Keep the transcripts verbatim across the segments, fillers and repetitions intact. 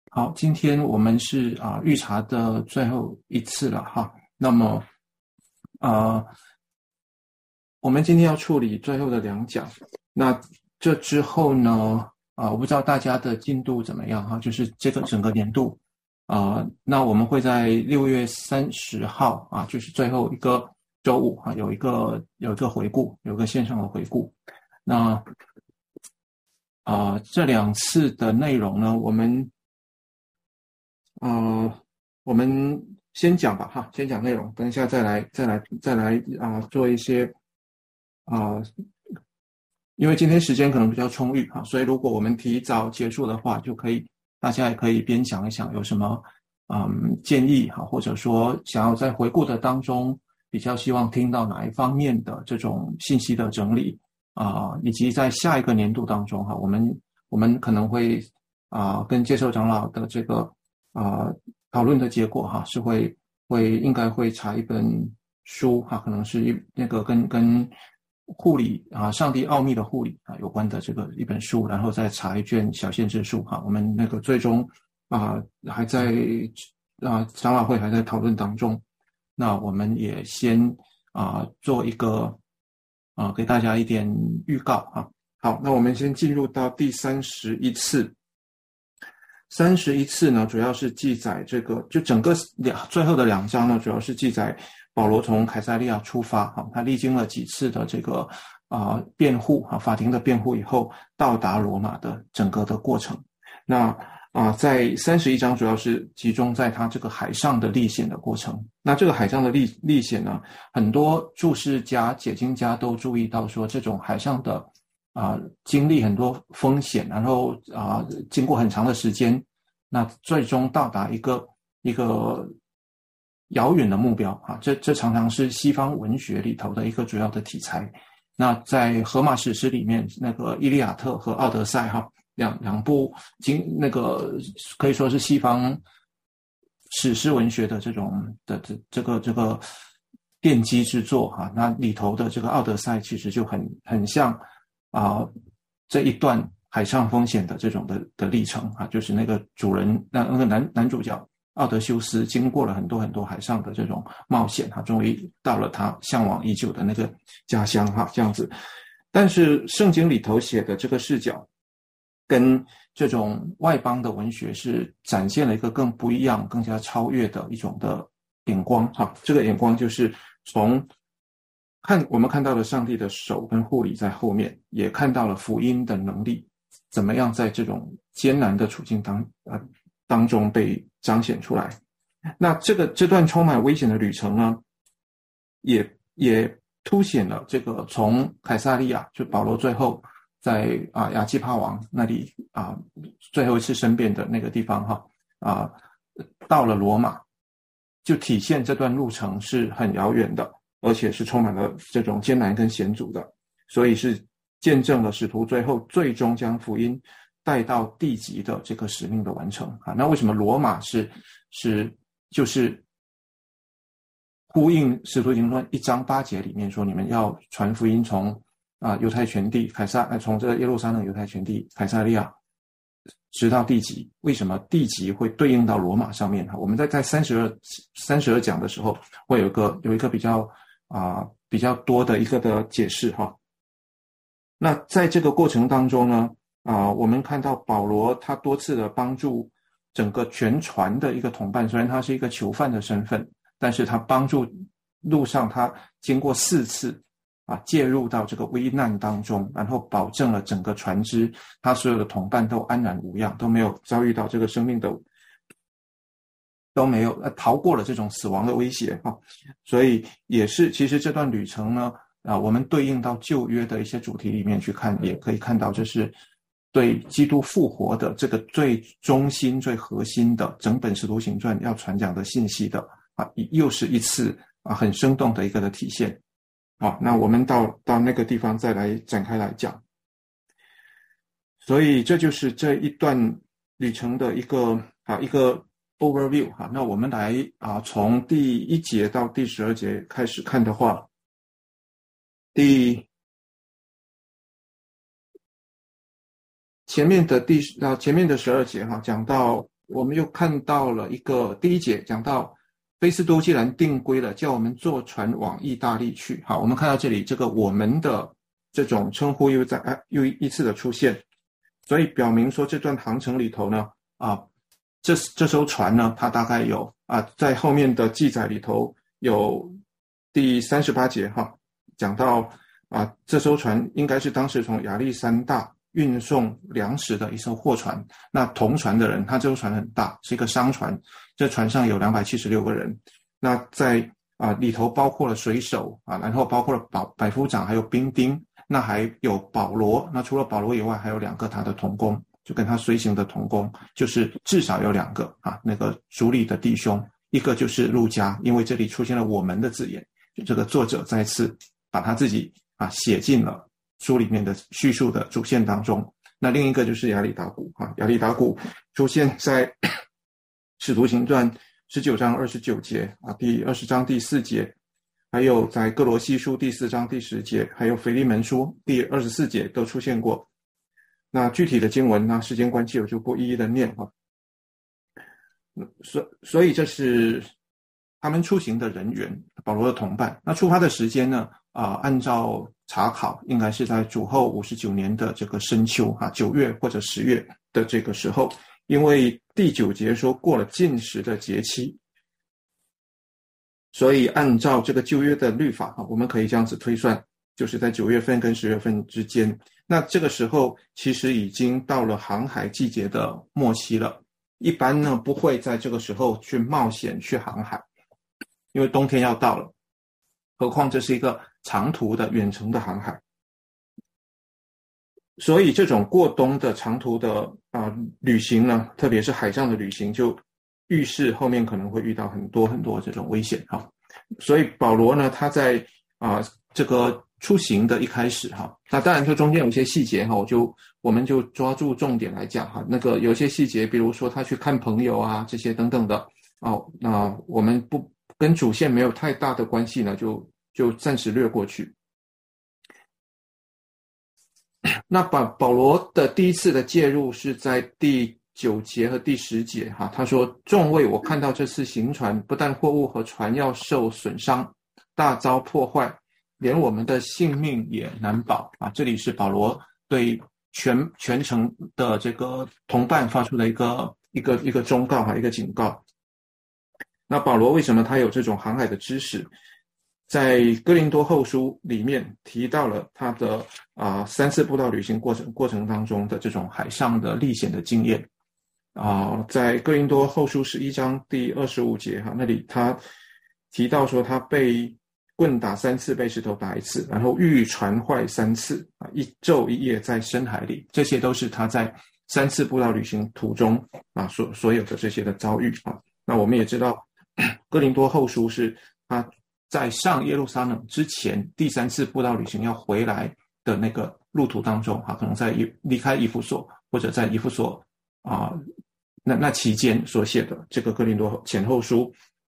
好，今天我们是啊预查的最后一次了哈。那么啊，我们今天要处理最后的两讲。那这之后呢，啊，我不知道大家的进度怎么样哈，就是这个整个年度啊，那我们会在六月三十号啊，就是最后一个周五啊，有一个有一个回顾，有一个线上的回顾。那啊，这两次的内容呢，我们呃，我们先讲吧哈，先讲内容，等一下再来再来再来啊、呃，做一些啊、呃，因为今天时间可能比较充裕哈，所以如果我们提早结束的话，就可以大家也可以边想一想有什么嗯建议哈，或者说想要在回顾的当中比较希望听到哪一方面的这种信息的整理啊、呃，以及在下一个年度当中哈，我们我们可能会啊、呃、跟接受长老的这个啊、呃、讨论的结果哈，是会会应该会查一本书哈，可能是一那个跟跟护理啊，上帝奥秘的护理啊有关的这个一本书，然后再查一卷小限制书哈。我们那个最终啊还在啊长老会还在讨论当中，那我们也先啊做一个啊给大家一点预告哈。好，那我们先进入到第三十一次。三十一次呢，主要是记载这个，就整个两最后的两章呢，主要是记载保罗从凯撒利亚出发，哈，他历经了几次的这个啊、呃、辩护啊，法庭的辩护以后，到达罗马的整个的过程。那啊、呃，在三十一章主要是集中在他这个海上的历险的过程。那这个海上的历历险呢，很多注释家、解经家都注意到说，这种海上的啊、呃，经历很多风险，然后啊、呃，经过很长的时间，那最终到达一个一个遥远的目标啊，这这常常是西方文学里头的一个主要的题材。那在荷马史诗里面，那个《伊利亚特》和《奥德赛》哈，两两部经那个可以说是西方史诗文学的这种的这这个这个奠基之作哈。那里头的这个《奥德赛》其实就很很像啊、呃、这一段海上风险的这种的的历程啊，就是那个主人那那个男男主角奥德修斯经过了很多很多海上的这种冒险，他终于到了他向往已久的那个家乡哈，这样子。但是圣经里头写的这个视角，跟这种外邦的文学是展现了一个更不一样、更加超越的一种的眼光哈。这个眼光就是从看我们看到了上帝的手跟护理在后面，也看到了福音的能力怎么样在这种艰难的处境当呃当中被彰显出来。那这个这段充满危险的旅程呢，也也凸显了这个从凯撒利亚，就保罗最后在啊亚基帕王那里啊最后一次申辩的那个地方哈啊，到了罗马，就体现这段路程是很遥远的，而且是充满了这种艰难跟险阻的，所以是见证了使徒最后最终将福音带到地极的这个使命的完成啊。那为什么罗马是是就是呼应使徒行传一章八节里面说，你们要传福音从啊犹太全地凯撒，呃从这个耶路撒冷犹太全地凯撒利亚直到地极，为什么地极会对应到罗马上面？我们在在三十二三十二讲的时候，会有一个有一个比较啊、呃、比较多的一个的解释哈。那在这个过程当中呢，啊、呃，我们看到保罗他多次的帮助整个全船的一个同伴，虽然他是一个囚犯的身份，但是他帮助路上他经过四次啊，介入到这个危难当中，然后保证了整个船只，他所有的同伴都安然无恙，都没有遭遇到这个生命的，都没有呃逃过了这种死亡的威胁哈、啊。所以也是，其实这段旅程呢，啊，我们对应到旧约的一些主题里面去看，也可以看到，这是对基督复活的这个最中心、最核心的整本使徒行传要传讲的信息的啊，又是一次啊很生动的一个的体现。好，那我们到到那个地方再来展开来讲。所以这就是这一段旅程的一个啊一个 overview 哈。那我们来啊从第一节到第十二节开始看的话，第前面的第啊前面的十二节哈讲到我们又看到了一个第一节讲到菲斯都既然定规了，叫我们坐船往意大利去。好，我们看到这里这个我们的这种称呼又在又一次的出现，所以表明说这段航程里头呢，啊，这这艘船呢，它大概有啊，在后面的记载里头有第三十八节哈，讲到啊，这艘船应该是当时从亚历山大运送粮食的一艘货船。那同船的人，他这艘船很大，是一个商船，这船上有两百七十六个人。那在啊里头包括了水手啊，然后包括了百百夫长，还有兵丁，那还有保罗。那除了保罗以外，还有两个他的同工，就跟他随行的同工，就是至少有两个啊，那个主里的弟兄，一个就是路加，因为这里出现了我们的字眼，就这个作者再次把他自己啊写进了书里面的叙述的主线当中。那另一个就是亚里达古啊，亚里达古出现在使徒行传十九章二十九节啊，第二十章第四节，还有在哥罗西书第四章第十节，还有腓利门书第二十四节都出现过。那具体的经文呢，时间关系我就不一一的念啊。所所以这是他们出行的人员，保罗的同伴。那出发的时间呢，啊、呃，按照查考应该是在主后五十九年的这个深秋啊，九月或者十月的这个时候，因为第九节说过了禁食的节期，所以按照这个旧约的律法啊，我们可以这样子推算，就是在九月份跟十月份之间。那这个时候其实已经到了航海季节的末期了，一般呢不会在这个时候去冒险去航海，因为冬天要到了，何况这是一个长途的远程的航海。所以这种过冬的长途的啊、呃、旅行呢，特别是海上的旅行，就预示后面可能会遇到很多很多这种危险哈。所以保罗呢，他在啊、呃、这个出行的一开始哈，那当然就中间有些细节哈，我就我们就抓住重点来讲哈。那个有些细节，比如说他去看朋友啊，这些等等的哦，那我们不跟主线没有太大的关系呢，就就暂时略过去。那保保罗的第一次的介入是在第九节和第十节哈，他说：“众位，我看到这次行船，不但货物和船要受损伤，大遭破坏，连我们的性命也难保啊！”这里是保罗对全全程的这个同伴发出的一个一个一个忠告哈，一个警告。那保罗为什么他有这种航海的知识？在哥林多后书里面提到了他的啊、呃、三次布道旅行过程过程当中的这种海上的历险的经验啊、呃，在哥林多后书十一章第二十五节哈，那里他提到说他被棍打三次，被石头打一次，然后遇船坏三次啊，一昼一夜在深海里，这些都是他在三次布道旅行途中啊所所有的这些的遭遇啊。那我们也知道哥林多后书是他在上耶路撒冷之前第三次布道旅行要回来的那个路途当中，哈，可能在离开以弗所或者在以弗所啊、呃、那那期间所写的这个哥林多前后书，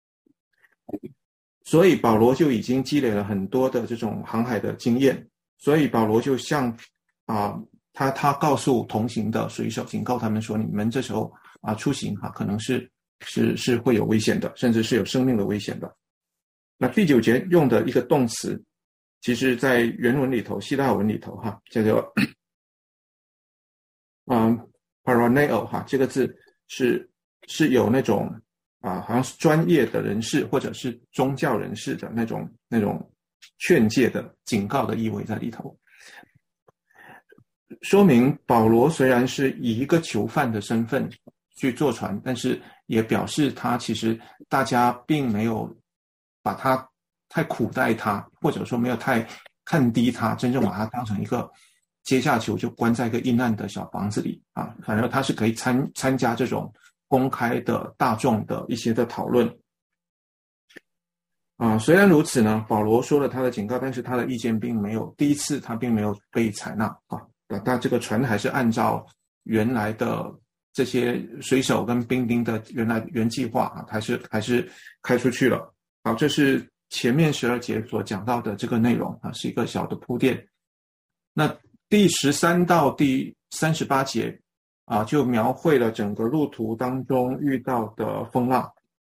所以保罗就已经积累了很多的这种航海的经验，所以保罗就像啊、呃、他他告诉同行的水手，警告他们说，你们这时候啊、呃、出行哈、啊、可能是是是会有危险的，甚至是有生命的危险的。那第九节用的一个动词，其实在原文里头，希腊文里头哈，叫做嗯 paraneo 哈，这个字是是有那种啊，好像是专业的人士或者是宗教人士的那种那种劝诫的警告的意味在里头，说明保罗虽然是以一个囚犯的身份去坐船，但是也表示他其实大家并没有把他太苦待他，或者说没有太看低他，真正把他当成一个阶下囚，就关在一个阴暗的小房子里啊。反而他是可以参参加这种公开的大众的一些的讨论啊。虽然如此呢，保罗说了他的警告，但是他的意见并没有第一次他并没有被采纳啊。但这个船还是按照原来的这些水手跟兵丁的原来原计划啊，还是还是开出去了。好，这是前面十二节所讲到的这个内容啊，是一个小的铺垫。那第十三到第三十八节啊，就描绘了整个路途当中遇到的风浪。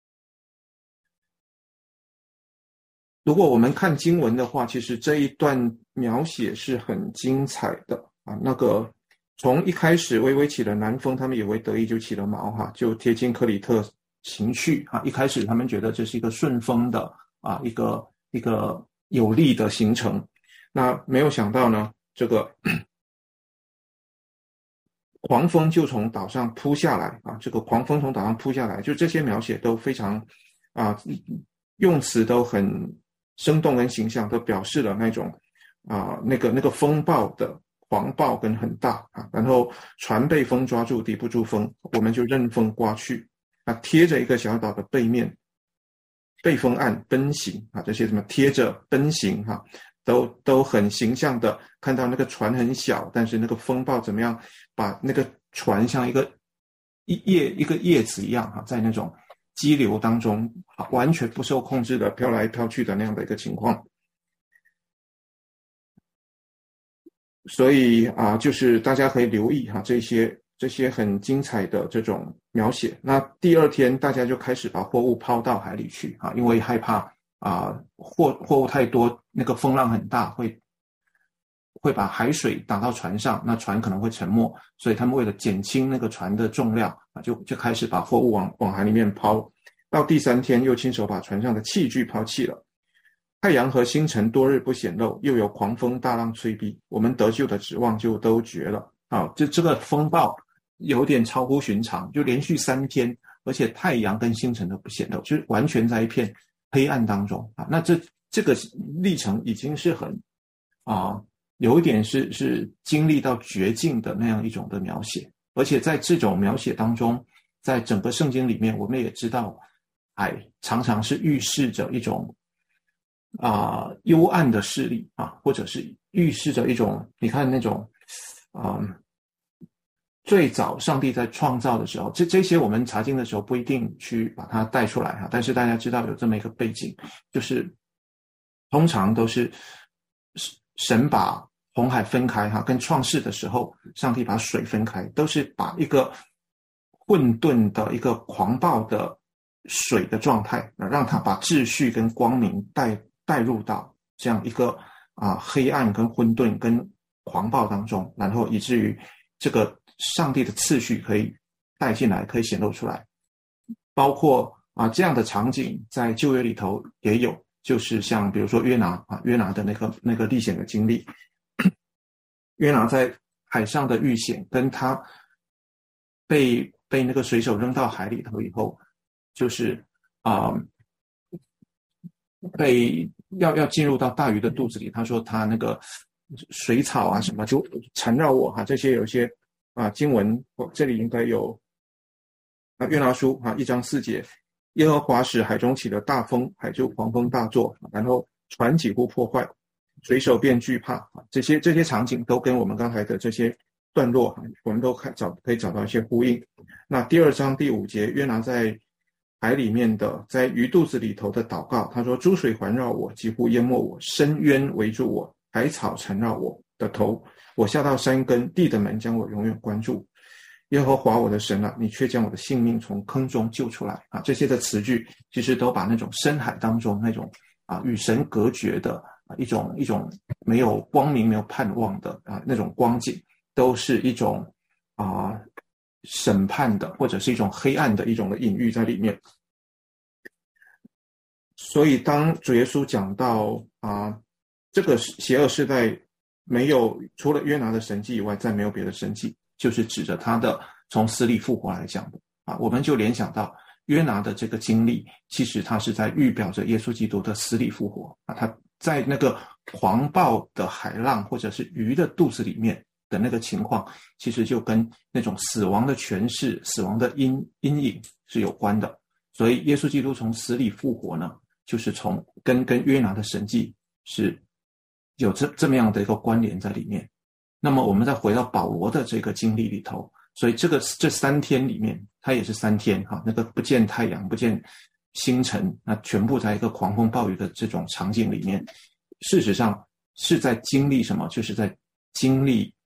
如果我们看经文的话，其实这一段描写是很精彩的啊。那个从一开始微微起了南风，他们以为得意就起了毛哈，就贴近克里特行去啊。一开始他们觉得这是一个顺风的啊，一个一个有利的行程。那没有想到呢，这个狂风就从岛上扑下来啊，这个狂风从岛上扑下来，就这些描写都非常啊，用词都很生动跟形象，都表示了那种啊那个那个风暴的狂暴跟很大啊，然后船被风抓住，抵不住风，我们就任风刮去啊，贴着一个小岛的背面，背风岸奔行啊，这些什么贴着奔行哈、啊，都都很形象的看到那个船很小，但是那个风暴怎么样把那个船像一个一叶一个叶子一样哈、啊，在那种激流当中、啊、完全不受控制的飘来飘去的那样的一个情况。所以啊，就是大家可以留意哈、啊、这些这些很精彩的这种描写。那第二天大家就开始把货物抛到海里去啊，因为害怕啊货货物太多，那个风浪很大，会会把海水打到船上，那船可能会沉没，所以他们为了减轻那个船的重量啊，就就开始把货物往往海里面抛。到第三天又亲手把船上的器具抛弃了。太阳和星辰多日不显露，又有狂风大浪吹逼，我们得救的指望就都绝了啊！这这个风暴有点超乎寻常，就连续三天，而且太阳跟星辰都不显露，就是完全在一片黑暗当中啊。那这这个历程已经是很啊，有一点是是经历到绝境的那样一种的描写，而且在这种描写当中，在整个圣经里面，我们也知道，海常常是预示着一种。啊、呃，幽暗的势力啊，或者是预示着一种，你看那种，啊、呃，最早上帝在创造的时候，这这些我们查经的时候不一定去把它带出来哈，但是大家知道有这么一个背景，就是通常都是神把红海分开哈，跟创世的时候，上帝把水分开，都是把一个混沌的一个狂暴的水的状态，让它把秩序跟光明带。带入到这样一个啊、呃、黑暗跟混沌跟狂暴当中，然后以至于这个上帝的次序可以带进来，可以显露出来。包括啊、呃、这样的场景在旧约里头也有，就是像比如说约拿啊约拿的那个那个历险的经历，约拿在海上的遇险，跟他被被那个水手扔到海里头以后，就是啊。呃被要要进入到大鱼的肚子里，他说他那个水草啊什么就缠绕我哈、啊，这些有一些啊经文，这里应该有啊约拿书啊一章四节，耶和华使海中起了大风，海就狂风大作，然后船几乎破坏，水手便惧怕啊，这些这些场景都跟我们刚才的这些段落，我们都看找可以找到一些呼应。那第二章第五节，约拿在海里面的，在鱼肚子里头的祷告，他说：“诸水环绕我，几乎淹没我；深渊围住我，海草缠绕我的头。我下到山根，地的门将我永远关住。耶和华我的神啊，你却将我的性命从坑中救出来啊！”这些的词句其实都把那种深海当中那种啊与神隔绝的啊一种一种没有光明、没有盼望的啊那种光景，都是一种啊。审判的，或者是一种黑暗的一种的隐喻在里面。所以当主耶稣讲到啊，这个邪恶世代没有除了约拿的神迹以外，再没有别的神迹，就是指着他的从死里复活来讲的啊，我们就联想到约拿的这个经历，其实他是在预表着耶稣基督的死里复活啊，他在那个狂暴的海浪或者是鱼的肚子里面的那个情况，其实就跟那种死亡的权势、死亡的阴阴影是有关的。所以耶稣基督从死里复活呢，就是从跟跟约拿的神迹是有这这么样的一个关联在里面。那么我们再回到保罗的这个经历里头，所以这个这三天里面，他也是三天哈，那个不见太阳、不见星辰，那全部在一个狂风暴雨的这种场景里面，事实上是在经历什么？就是在经历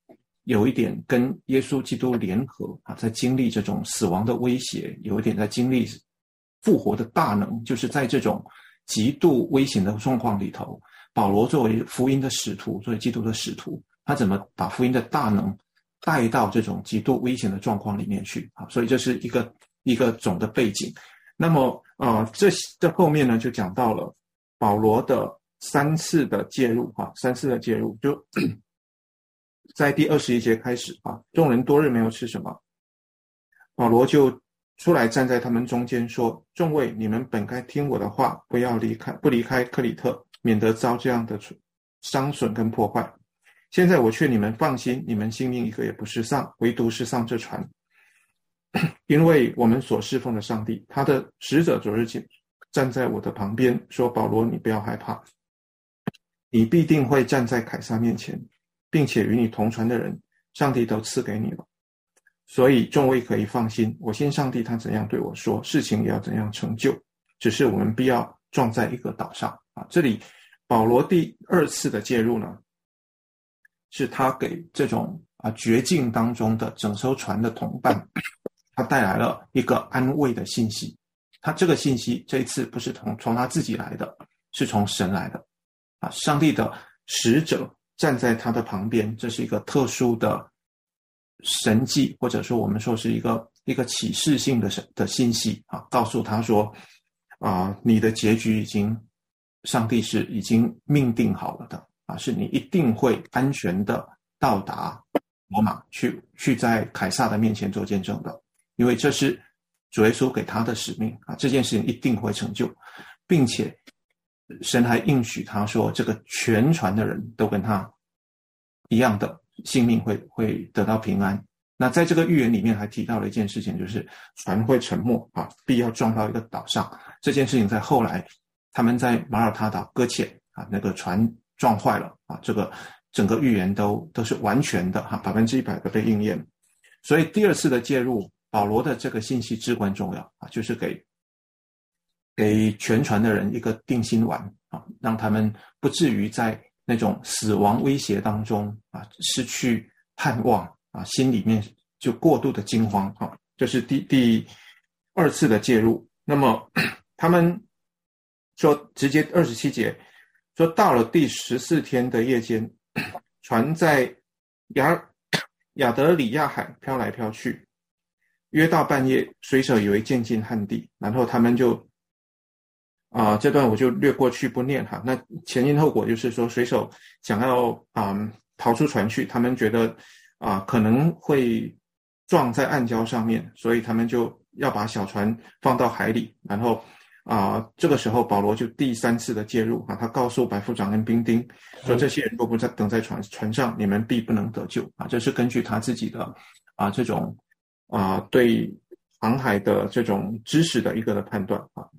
有一点跟耶稣基督联合啊，在经历这种死亡的威胁，有一点在经历复活的大能，就是在这种极度危险的状况里头，保罗作为福音的使徒，作为基督的使徒，他怎么把福音的大能带到这种极度危险的状况里面去啊？所以这是一个一个总的背景。那么呃，这这后面呢就讲到了保罗的三次的介入啊，三次的介入，就在第二十一节开始啊，众人多日没有吃什么，保罗就出来站在他们中间说：“众位，你们本该听我的话，不要离开，不离开克里特，免得遭这样的伤损跟破坏。现在我劝你们放心，你们性命一个也不失丧，唯独失丧这船。因为我们所侍奉的上帝，他的使者昨日站在我的旁边，说：保罗，你不要害怕，你必定会站在凯撒面前，并且与你同船的人，上帝都赐给你了。所以众位可以放心，我信上帝，他怎样对我说，事情也要怎样成就。只是我们必要撞在一个岛上啊。这里保罗第二次的介入呢，是他给这种啊绝境当中的整艘船的同伴，他带来了一个安慰的信息。他这个信息这一次不是从从他自己来的，是从神来的啊。上帝的使者站在他的旁边，这是一个特殊的神迹，或者说我们说是一个一个启示性的的信息啊，告诉他说啊，你的结局已经，上帝是已经命定好了的啊，是你一定会安全的到达罗马，去去在凯撒的面前做见证的，因为这是主耶稣给他的使命啊，这件事情一定会成就，并且神还应许他说，这个全船的人都跟他一样的性命会会得到平安。那在这个预言里面还提到了一件事情，就是船会沉没啊，必要撞到一个岛上。这件事情在后来他们在马耳他岛搁浅啊，那个船撞坏了啊，这个整个预言都都是完全的哈，百分之一百的被应验。所以第二次的介入，保罗的这个信息至关重要啊，就是给给全船的人一个定心丸啊，让他们不至于在那种死亡威胁当中啊失去盼望啊，心里面就过度的惊慌啊，这是第第二次的介入。那么他们说，直接二十七节说，到了第十四天的夜间，船在亚亚德里亚海飘来飘去，约到半夜，水手以为渐进旱地，然后他们就啊、呃，这段我就略过去不念哈。那前因后果就是说，水手想要啊、呃、逃出船去，他们觉得啊、呃、可能会撞在暗礁上面，所以他们就要把小船放到海里，然后啊、呃、这个时候保罗就第三次的介入啊，他告诉百夫长跟兵丁说，这些人若不在等在船船上，你们必不能得救啊。这是根据他自己的啊这种啊对航海的这种知识的一个的判断啊。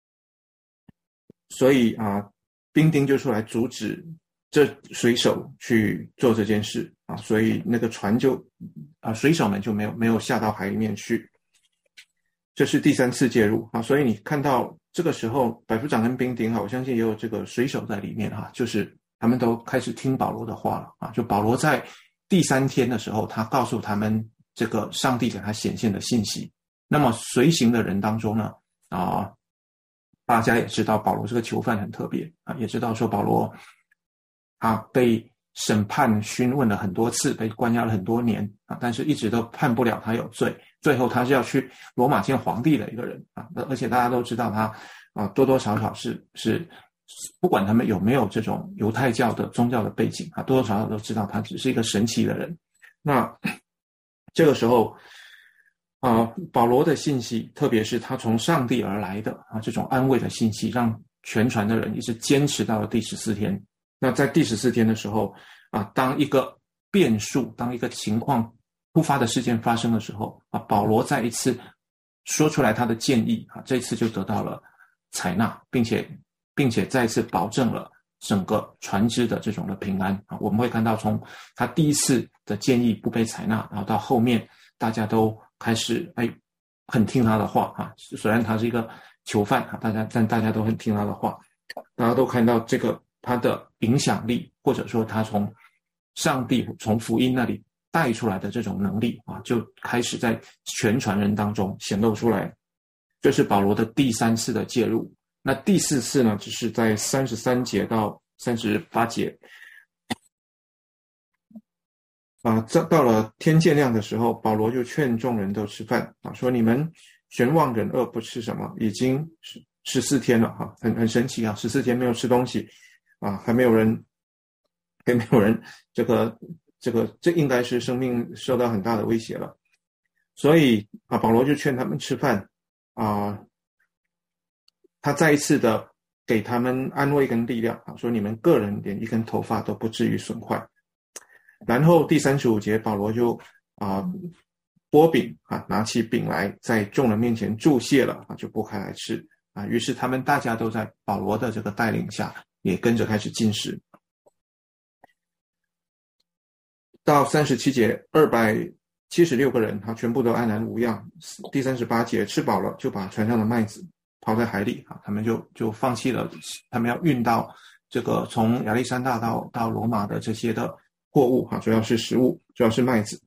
所以啊，兵丁就出来阻止这水手去做这件事啊，所以那个船就啊，水手们就没有没有下到海里面去。这是第三次介入啊，所以你看到这个时候，百夫长跟兵丁啊，我相信也有这个水手在里面哈，就是他们都开始听保罗的话了啊。就保罗在第三天的时候，他告诉他们这个上帝给他显现的信息。那么随行的人当中呢，啊。大家也知道保罗这个囚犯很特别啊，也知道说保罗他被审判询问了很多次，被关押了很多年啊，但是一直都判不了他有罪，最后他是要去罗马见皇帝的一个人啊，而且大家都知道他啊多多少少是是不管他们有没有这种犹太教的宗教的背景啊，多多少少都知道他只是一个神奇的人。那这个时候啊、呃，保罗的信息，特别是他从上帝而来的啊，这种安慰的信息，让全船的人一直坚持到了第十四天。那在第十四天的时候啊，当一个变数，当一个情况突发的事件发生的时候啊，保罗再一次说出来他的建议啊，这一次就得到了采纳，并且并且再一次保证了整个船只的这种的平安啊。我们会看到，从他第一次的建议不被采纳，然后到后面大家都开始哎很听他的话啊，虽然他是一个囚犯啊，大家但大家都很听他的话，大家都看到这个他的影响力，或者说他从上帝从福音那里带出来的这种能力啊，就开始在全船人当中显露出来。这是保罗的第三次的介入。那第四次呢，只是在三十三节到三十八节。啊，到了天渐亮的时候，保罗就劝众人都吃饭啊，说你们悬望忍饿不吃什么，已经十四天了哈，很很神奇啊，十四天没有吃东西啊，还没有人，还没有人这个这个这应该是生命受到很大的威胁了，所以啊，保罗就劝他们吃饭啊，他再一次的给他们安慰跟力量啊，说你们个人连一根头发都不至于损坏。然后第三十五节，保罗就啊剥饼啊，拿起饼来，在众人面前祝谢了啊，就剥开来吃啊。于是他们大家都在保罗的这个带领下，也跟着开始进食。到三十七节，二百七十六个人啊，全部都安然无恙。第三十八节，吃饱了就把船上的麦子抛在海里啊，他们就就放弃了，他们要运到这个从亚历山大到到罗马的这些的货物哈，主要是食物，主要是麦子。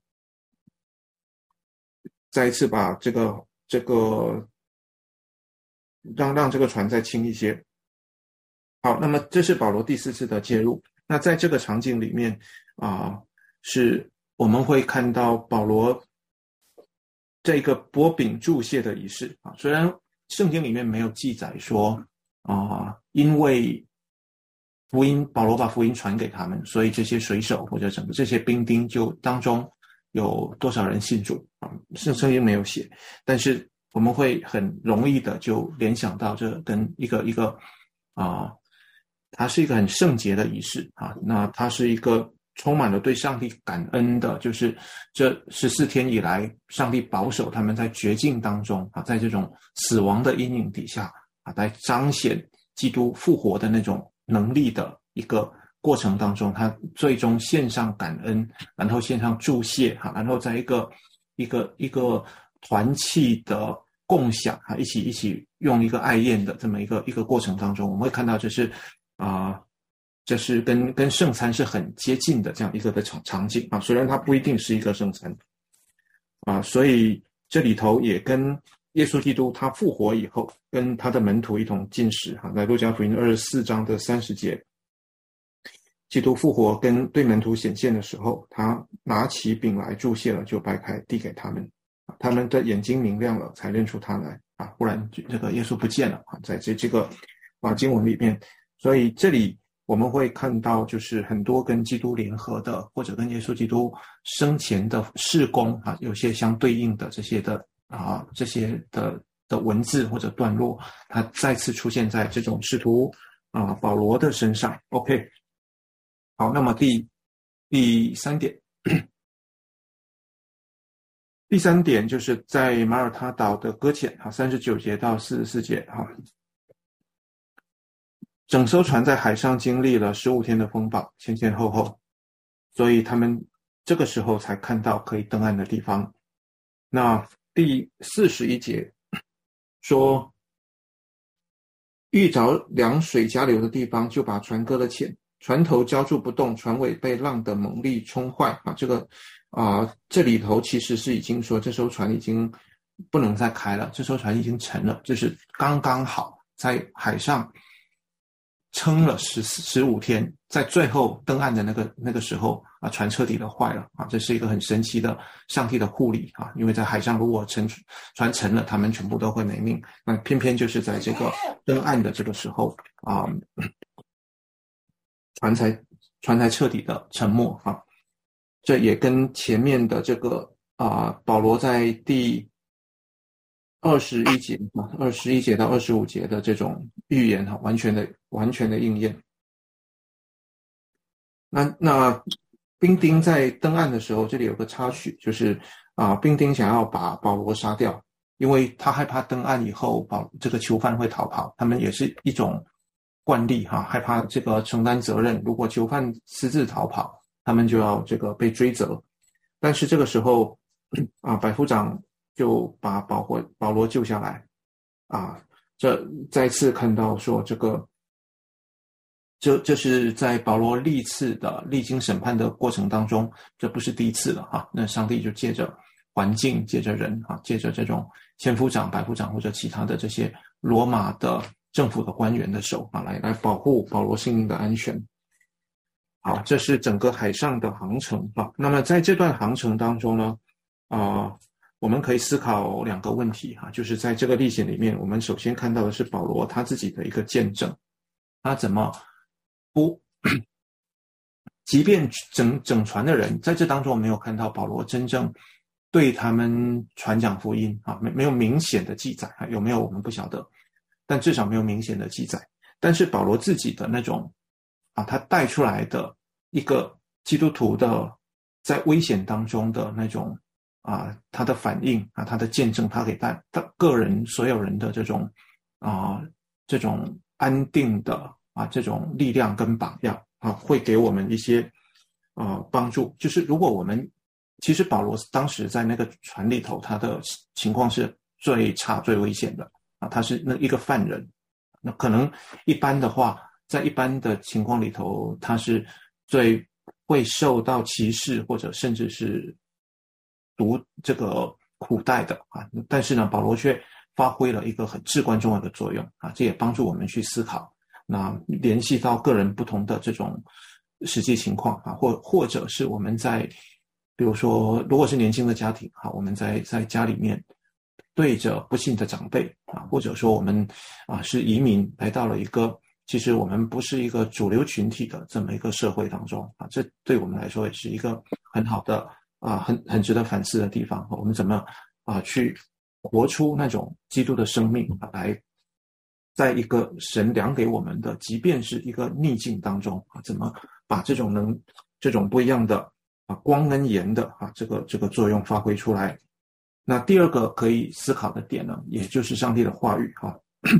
再一次把这个这个让让这个船再轻一些。好，那么这是保罗第四次的介入。那在这个场景里面啊，是我们会看到保罗这个剥饼祝谢的仪式啊。虽然圣经里面没有记载说啊，因为福音，保罗把福音传给他们，所以这些水手或者整个这些兵丁就当中有多少人信主啊？圣经没有写，但是我们会很容易的就联想到这跟一个一个啊，它是一个很圣洁的仪式啊。那它是一个充满了对上帝感恩的，就是这十四天以来，上帝保守他们在绝境当中啊，在这种死亡的阴影底下啊，来彰显基督复活的那种能力的一个过程当中，他最终献上感恩，然后献上祝谢哈，然后在一个一个一个团契的共享哈，一起一起用一个爱宴的这么一个一个过程当中，我们会看到这是啊、呃，这是跟跟圣餐是很接近的这样一个的场场景啊，虽然它不一定是一个圣餐啊，所以这里头也跟耶稣基督他复活以后，跟他的门徒一同进食哈，在路加福音二十四章的三十节，基督复活跟对门徒显现的时候，他拿起饼来祝谢了，就掰开递给他们，他们的眼睛明亮了，才认出他来啊，不然这个耶稣不见了啊，在这这个啊经文里面，所以这里我们会看到，就是很多跟基督联合的，或者跟耶稣基督生前的事工啊，有些相对应的这些的。啊，这些的的文字或者段落，它再次出现在这种使徒啊保罗的身上。OK， 好，那么第第三点，第三点就是在马耳他岛的搁浅啊，三十九节到四十四节哈，整艘船在海上经历了十五天的风暴，前前后后，所以他们这个时候才看到可以登岸的地方。那第四十一节说，遇着凉水加流的地方，就把船搁了浅，船头浇筑不动，船尾被浪的猛力冲坏啊！这个啊、呃，这里头其实是已经说这艘船已经不能再开了，这艘船已经沉了，就是刚刚好在海上撑了十十五天，在最后登岸的那个那个时候啊，船彻底的坏了啊，这是一个很神奇的上帝的护理啊，因为在海上如果沉船沉了，他们全部都会没命，那偏偏就是在这个登岸的这个时候啊，船才船才彻底的沉没啊，这也跟前面的这个啊，保罗在第二十一节啊，二十一节到二十五节的这种预言哈，完全的完全的应验。那那兵丁在登岸的时候，这里有个插曲，就是啊，兵丁想要把保罗杀掉，因为他害怕登岸以后保这个囚犯会逃跑，他们也是一种惯例哈，害怕这个承担责任，如果囚犯私自逃跑，他们就要这个被追责。但是这个时候啊，百夫长就把保活保罗救下来啊，这再次看到说这个这这是在保罗历次的历经审判的过程当中，这不是第一次了哈。那上帝就借着环境，借着人啊，借着这种千夫长、百夫长或者其他的这些罗马的政府的官员的手啊，来来保护保罗性命的安全。好，这是整个海上的航程啊。那么在这段航程当中呢，啊、呃，我们可以思考两个问题哈，就是在这个历险里面，我们首先看到的是保罗他自己的一个见证，他怎么不，即便整整船的人在这当中没有看到保罗真正对他们传讲福音啊，没没有明显的记载啊，有没有我们不晓得，但至少没有明显的记载。但是保罗自己的那种啊，他带出来的一个基督徒的在危险当中的那种啊，他的反应啊，他的见证，他给带他个人所有人的这种啊，这种安定的啊，这种力量跟榜样啊，会给我们一些呃帮助。就是如果我们其实保罗当时在那个船里头，他的情况是最差、最危险的啊，他是那一个犯人。那可能一般的话，在一般的情况里头，他是最会受到歧视或者甚至是毒这个苦待的啊。但是呢，保罗却发挥了一个很至关重要的作用啊，这也帮助我们去思考。那联系到个人不同的这种实际情况啊，或或者是我们在，比如说，如果是年轻的家庭啊，我们在在家里面对着不幸的长辈啊，或者说我们啊是移民来到了一个其实我们不是一个主流群体的这么一个社会当中啊，这对我们来说也是一个很好的啊，很很值得反思的地方。我们怎么啊去活出那种基督的生命啊，来在一个神量给我们的，即便是一个逆境当中啊，怎么把这种能这种不一样的啊光跟盐的啊这个这个作用发挥出来。那第二个可以思考的点呢，也就是上帝的话语哈。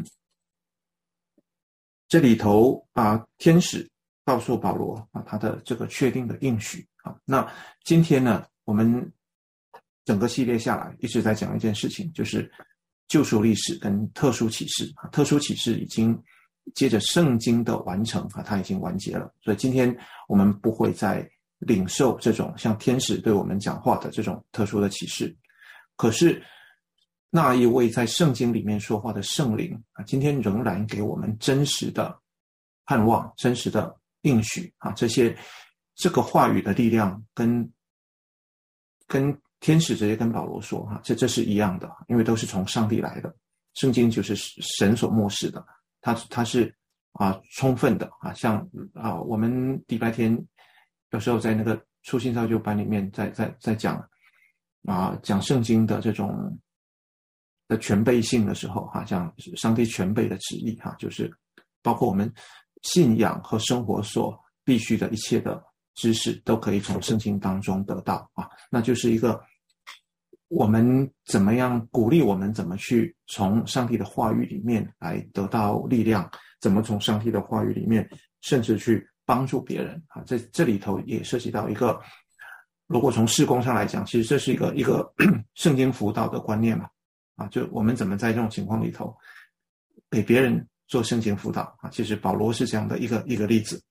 这里头啊，天使告诉保罗啊，他的这个确定的应许啊。那今天呢，我们整个系列下来一直在讲一件事情，就是救赎历史跟特殊启示啊。特殊启示已经接着圣经的完成啊，它已经完结了。所以今天我们不会再领受这种像天使对我们讲话的这种特殊的启示。可是那一位在圣经里面说话的圣灵啊，今天仍然给我们真实的盼望、真实的应许啊，这些这个话语的力量跟跟天使直接跟保罗说哈、啊，这这是一样的，因为都是从上帝来的，圣经就是神所默示的，它它是啊充分的啊，像啊我们礼拜天有时候在那个初信造就班里面在在在讲。啊，讲圣经的这种的全备性的时候，哈、啊，讲上帝全备的旨意，哈、啊，就是包括我们信仰和生活所必须的一切的知识，都可以从圣经当中得到啊。那就是一个我们怎么样鼓励我们怎么去从上帝的话语里面来得到力量，怎么从上帝的话语里面甚至去帮助别人啊。这这里头也涉及到一个。如果从事工上来讲，其实这是一个一个圣经辅导的观念嘛，啊，就我们怎么在这种情况里头给别人做圣经辅导啊？其实保罗是这样的一个一个例子。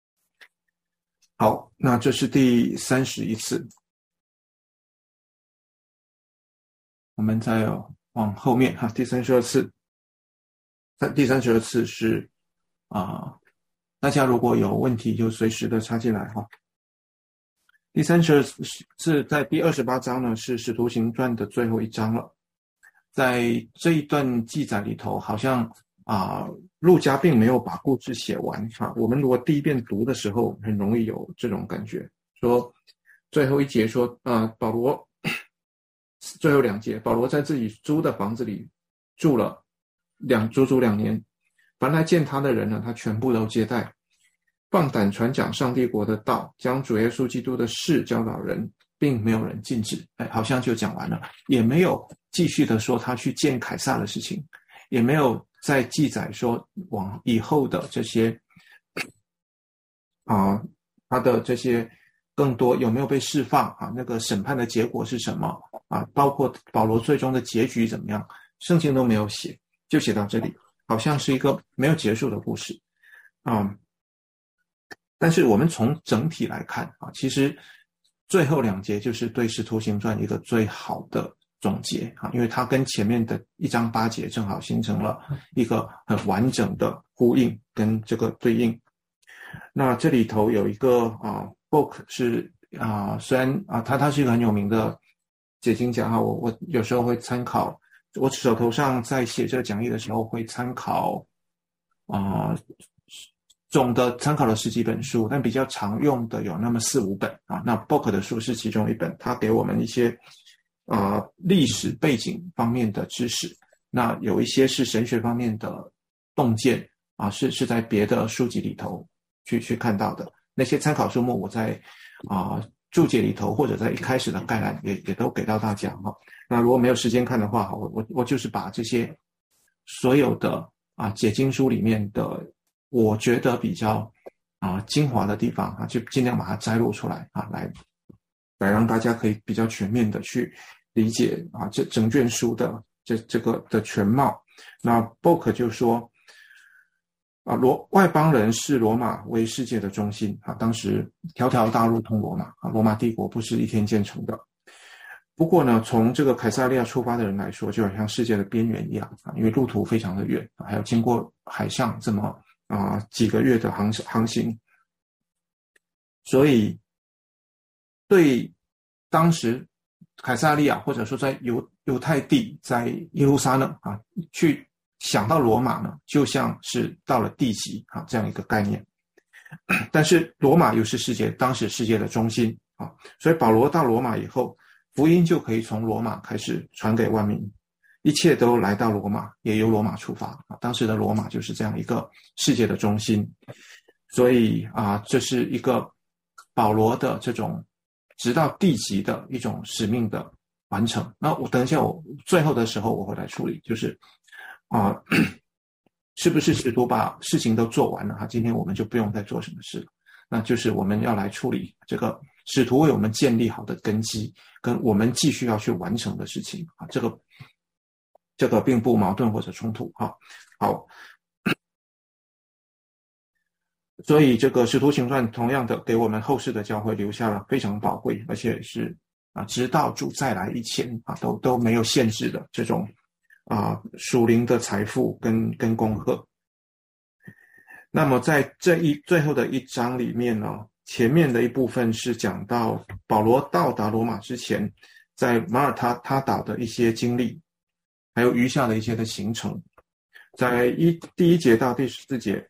好，那这是第三十一次，我们再往后面哈，第三十二次，第三十二次是啊，大家如果有问题就随时的插进来哈。第三十二次在第二十八章呢，是使徒行传的最后一章了。在这一段记载里头，好像啊、呃，路加并没有把故事写完啊。我们如果第一遍读的时候，很容易有这种感觉。说最后一节说啊、呃，保罗最后两节，保罗在自己租的房子里住了两足足两年，凡来见他的人呢，他全部都接待。放胆传讲上帝国的道，将主耶稣基督的事教导人，并没有人禁止。哎，好像就讲完了，也没有继续的说他去见凯撒的事情，也没有再记载说往以后的这些啊、呃，他的这些更多有没有被释放啊？那个审判的结果是什么啊？包括保罗最终的结局怎么样？圣经都没有写，就写到这里，好像是一个没有结束的故事啊。 但是我们从整体来看啊，其实最后两节就是对使徒行传一个最好的总结啊，因为它跟前面的一章八节正好形成了一个很完整的呼应跟这个对应。那这里头有一个啊 book 是啊，虽然啊他他是一个很有名的解经家哈，我我有时候会参考，我手头上在写这个讲义的时候会参考啊。总的参考了十几本书，但比较常用的有那么四五本啊。那 book 的书是其中一本，它给我们一些呃历史背景方面的知识。那有一些是神学方面的洞见啊，是是在别的书籍里头去去看到的。那些参考书目我在啊、呃、注解里头或者在一开始的概览也也都给到大家哈。那如果没有时间看的话，我我我就是把这些所有的啊解经书里面的。我觉得比较啊、呃、精华的地方啊，就尽量把它摘录出来啊，来来让大家可以比较全面的去理解啊这整卷书的这这个的全貌。那 Book 就说啊，罗外邦人视罗马为世界的中心啊，当时条条大路通罗马啊，罗马帝国不是一天建成的。不过呢，从这个凯撒利亚出发的人来说，就好像世界的边缘一样啊，因为路途非常的远，还有经过海上这么。啊、呃，几个月的航航行，所以对当时凯撒利亚或者说在犹犹太地，在耶路撒冷啊，去想到罗马呢，就像是到了地级啊这样一个概念。但是罗马又是世界当时世界的中心啊，所以保罗到罗马以后，福音就可以从罗马开始传给万民。一切都来到罗马，也由罗马出发啊。当时的罗马就是这样一个世界的中心，所以啊，这是一个保罗的这种直到地极的一种使命的完成。那我等一下，我最后的时候我会来处理，就是啊，是不是使徒把事情都做完了哈？今天我们就不用再做什么事了。那就是我们要来处理这个使徒为我们建立好的根基，跟我们继续要去完成的事情啊，这个。这个并不矛盾或者冲突哈。好，所以这个使徒行传同样的给我们后世的教会留下了非常宝贵，而且是啊，直到主再来以前啊，都都没有限制的这种啊属灵的财富跟跟恭贺。那么在这一最后的一章里面呢，前面的一部分是讲到保罗到达罗马之前，在马耳他他岛的一些经历。还有余下的一些的行程，在一第一节到第十四节，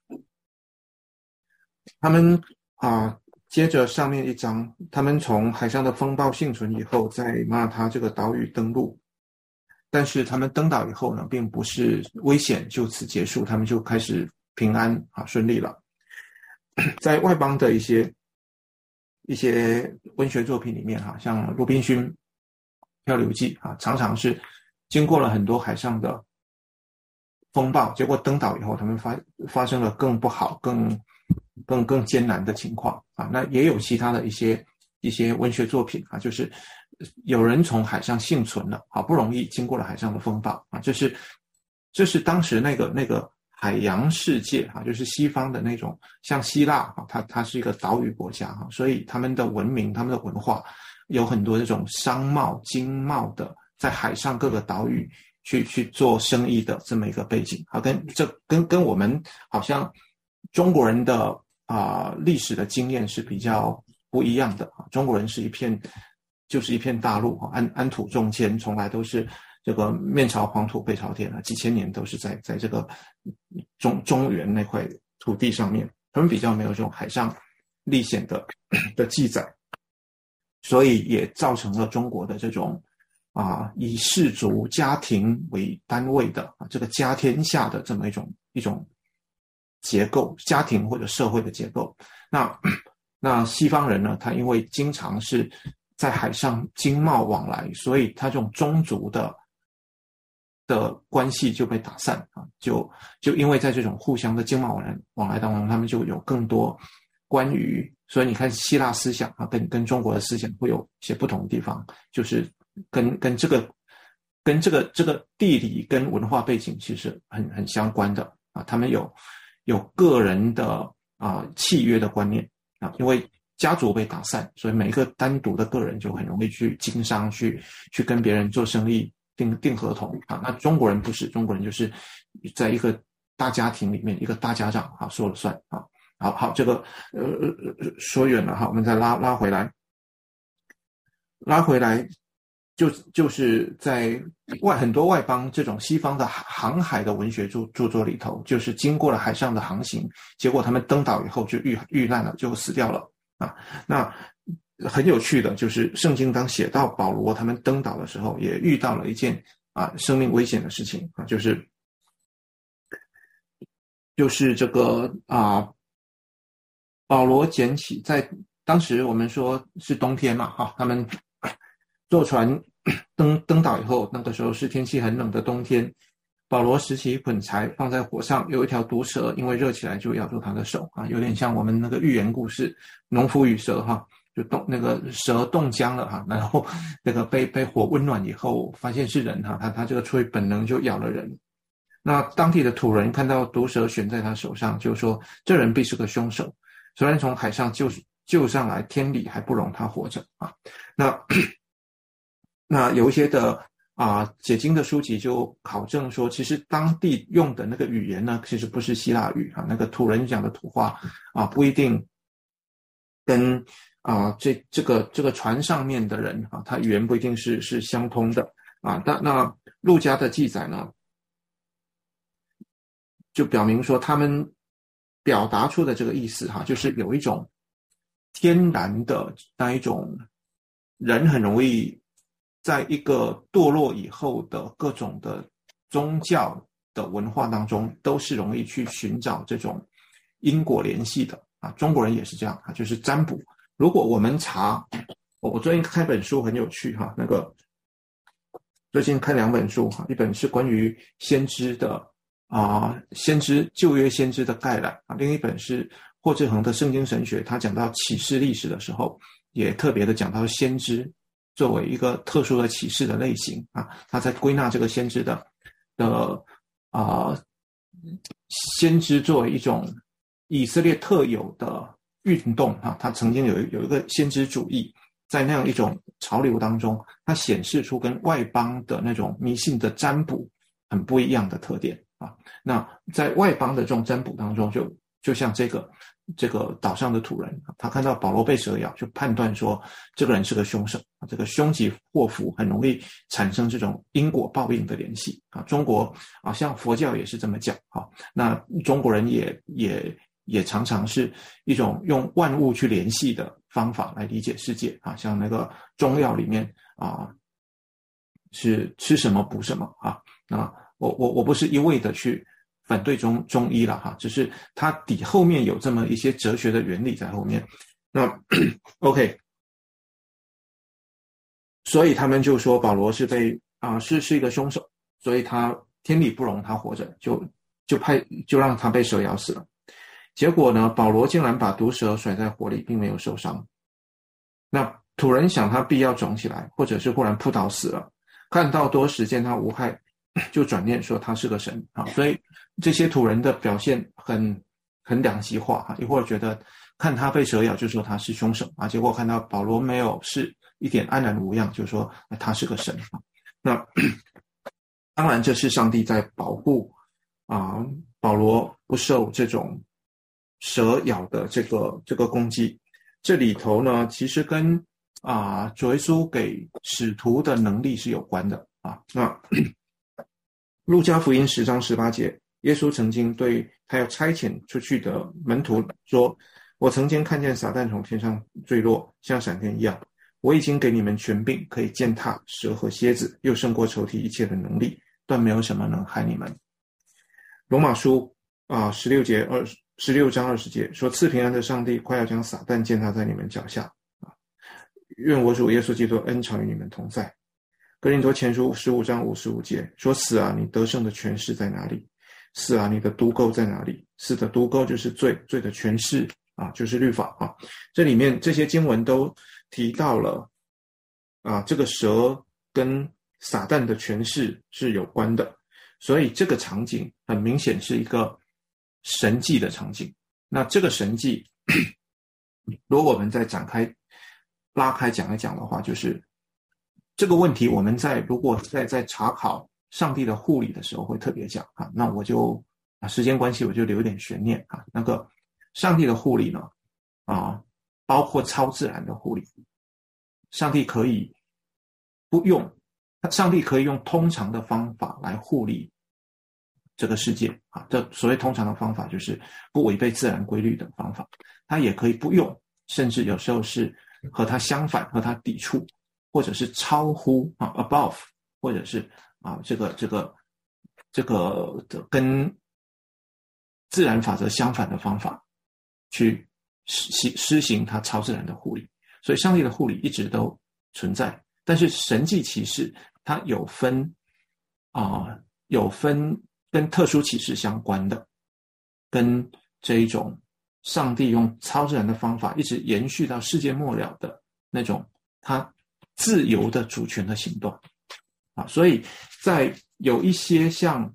他们啊接着上面一章，他们从海上的风暴幸存以后，在马耳他这个岛屿登陆，但是他们登岛以后呢，并不是危险就此结束，他们就开始平安啊顺利了。在外邦的一些一些文学作品里面哈，像鲁滨逊漂流记啊，常常是。经过了很多海上的风暴，结果登岛以后，他们发发生了更不好、更更更艰难的情况啊。那也有其他的一些一些文学作品啊，就是有人从海上幸存了，好不容易经过了海上的风暴啊，这是这是当时那个那个海洋世界啊，就是西方的那种，像希腊啊，它它是一个岛屿国家哈，所以他们的文明、他们的文化有很多这种商贸、经贸的。在海上各个岛屿去去做生意的这么一个背景啊，跟这跟跟我们好像中国人的啊、呃、历史的经验是比较不一样的啊。中国人是一片就是一片大陆啊，安安土重迁，从来都是这个面朝黄土背朝天啊，几千年都是在在这个中中原那块土地上面，他们比较没有这种海上历险的的记载，所以也造成了中国的这种。啊，以氏族家庭为单位的啊，这个家天下的这么一种一种结构，家庭或者社会的结构。那那西方人呢，他因为经常是在海上经贸往来，所以他这种宗族的的关系就被打散啊，就就因为在这种互相的经贸往来往来当中，他们就有更多关于，所以你看希腊思想啊，跟跟中国的思想会有一些不同的地方，就是。跟跟这个跟这个这个地理跟文化背景其实很很相关的啊，他们有有个人的啊、呃、契约的观念啊，因为家族被打散，所以每一个单独的个人就很容易去经商，去去跟别人做生意，订订合同啊。那中国人不是，中国人就是在一个大家庭里面，一个大家长啊说了算啊。好好，这个呃说远了哈，我们再拉拉回来，拉回来就就是在外很多外邦这种西方的航海的文学著著作里头，就是经过了海上的航行，结果他们登岛以后就遇遇难了，就死掉了啊。那很有趣的就是圣经当写到保罗他们登岛的时候，也遇到了一件啊生命危险的事情啊，就是就是这个啊保罗捡起在当时我们说是冬天嘛哈，他们坐船登登岛以后，那个时候是天气很冷的冬天。保罗拾起一捆柴放在火上，有一条毒蛇因为热起来就咬住他的手啊，有点像我们那个寓言故事农夫与蛇哈，就冻那个蛇冻僵了哈，然后那个被被火温暖以后发现是人哈，他他这个出于本能就咬了人。那当地的土人看到毒蛇悬在他手上，就说这人必是个凶手，虽然从海上救救上来，天理还不容他活着啊。那那有一些的啊、呃、解经的书籍就考证说，其实当地用的那个语言呢，其实不是希腊语啊，那个土人讲的土话啊，不一定跟啊、呃、这这个这个船上面的人啊，他语言不一定是是相通的啊。那那路加的记载呢，就表明说他们表达出的这个意思哈，就是有一种天然的那一种人很容易在一个堕落以后的各种的宗教的文化当中，都是容易去寻找这种因果联系的啊。中国人也是这样啊，就是占卜。如果我们查，我最近看本书很有趣哈，那个最近看两本书哈，一本是关于先知的啊、呃，先知旧约先知的概览啊，另一本是霍志恒的圣经神学，他讲到启示历史的时候，也特别的讲到先知作为一个特殊的启示的类型啊，他在归纳这个先知的的啊、呃，先知作为一种以色列特有的运动啊，他曾经有有一个先知主义，在那样一种潮流当中，它显示出跟外邦的那种迷信的占卜很不一样的特点啊。那在外邦的这种占卜当中，就就像这个。这个岛上的土人，他看到保罗被蛇咬，就判断说这个人是个凶手，这个凶吉祸福很容易产生这种因果报应的联系啊。中国啊，像佛教也是这么讲啊。那中国人也也也常常是一种用万物去联系的方法来理解世界啊。像那个中药里面啊，是吃什么补什么啊。那我我我不是一味的去反对中中医了哈，只是它底后面有这么一些哲学的原理在后面。那 OK， 所以他们就说保罗是被啊、呃、是是一个凶手，所以他天理不容他活着，就就派就让他被蛇咬死了。结果呢，保罗竟然把毒蛇甩在火里，并没有受伤。那土人想他必要肿起来，或者是忽然扑倒死了，看到多时见他无害，就转念说他是个神啊。所以这些土人的表现很很两极化啊，一会儿觉得看他被蛇咬就说他是凶手啊，结果看到保罗没有是一点安然无恙，就说他是个神啊。那当然这是上帝在保护啊保罗不受这种蛇咬的这个这个攻击。这里头呢，其实跟啊主耶稣给使徒的能力是有关的啊。那路加福音十章十八节，耶稣曾经对他要差遣出去的门徒说，我曾经看见撒旦从天上坠落，像闪电一样，我已经给你们权柄，可以践踏蛇和蝎子，又胜过仇敌一切的能力，断没有什么能害你们。罗马书啊十六节二十六章二十节说，赐平安的上帝快要将撒旦践踏在你们脚下啊！愿我主耶稣基督恩常与你们同在。哥林多前书十五章五十五节说，死啊，你得胜的权势在哪里？死啊，你的毒钩在哪里？死的毒钩就是罪，罪的权势啊，就是律法啊。这里面这些经文都提到了啊，这个蛇跟撒旦的权势是有关的，所以这个场景很明显是一个神迹的场景那这个神迹，如果我们再展开拉开讲一讲的话，就是这个问题我们在如果在在查考上帝的护理的时候会特别讲啊，那我就啊时间关系我就留一点悬念啊。那个上帝的护理呢啊，包括超自然的护理，上帝可以不用，上帝可以用通常的方法来护理这个世界啊。这所谓通常的方法就是不违背自然规律的方法，他也可以不用，甚至有时候是和它相反，和它抵触，或者是超乎啊 above， 或者是啊这个这个这个跟自然法则相反的方法去施施行它超自然的护理。所以上帝的护理一直都存在，但是神迹启示它有分啊、呃、有分跟特殊启示相关的，跟这一种上帝用超自然的方法一直延续到世界末了的那种他自由的主权的行动啊。所以在有一些像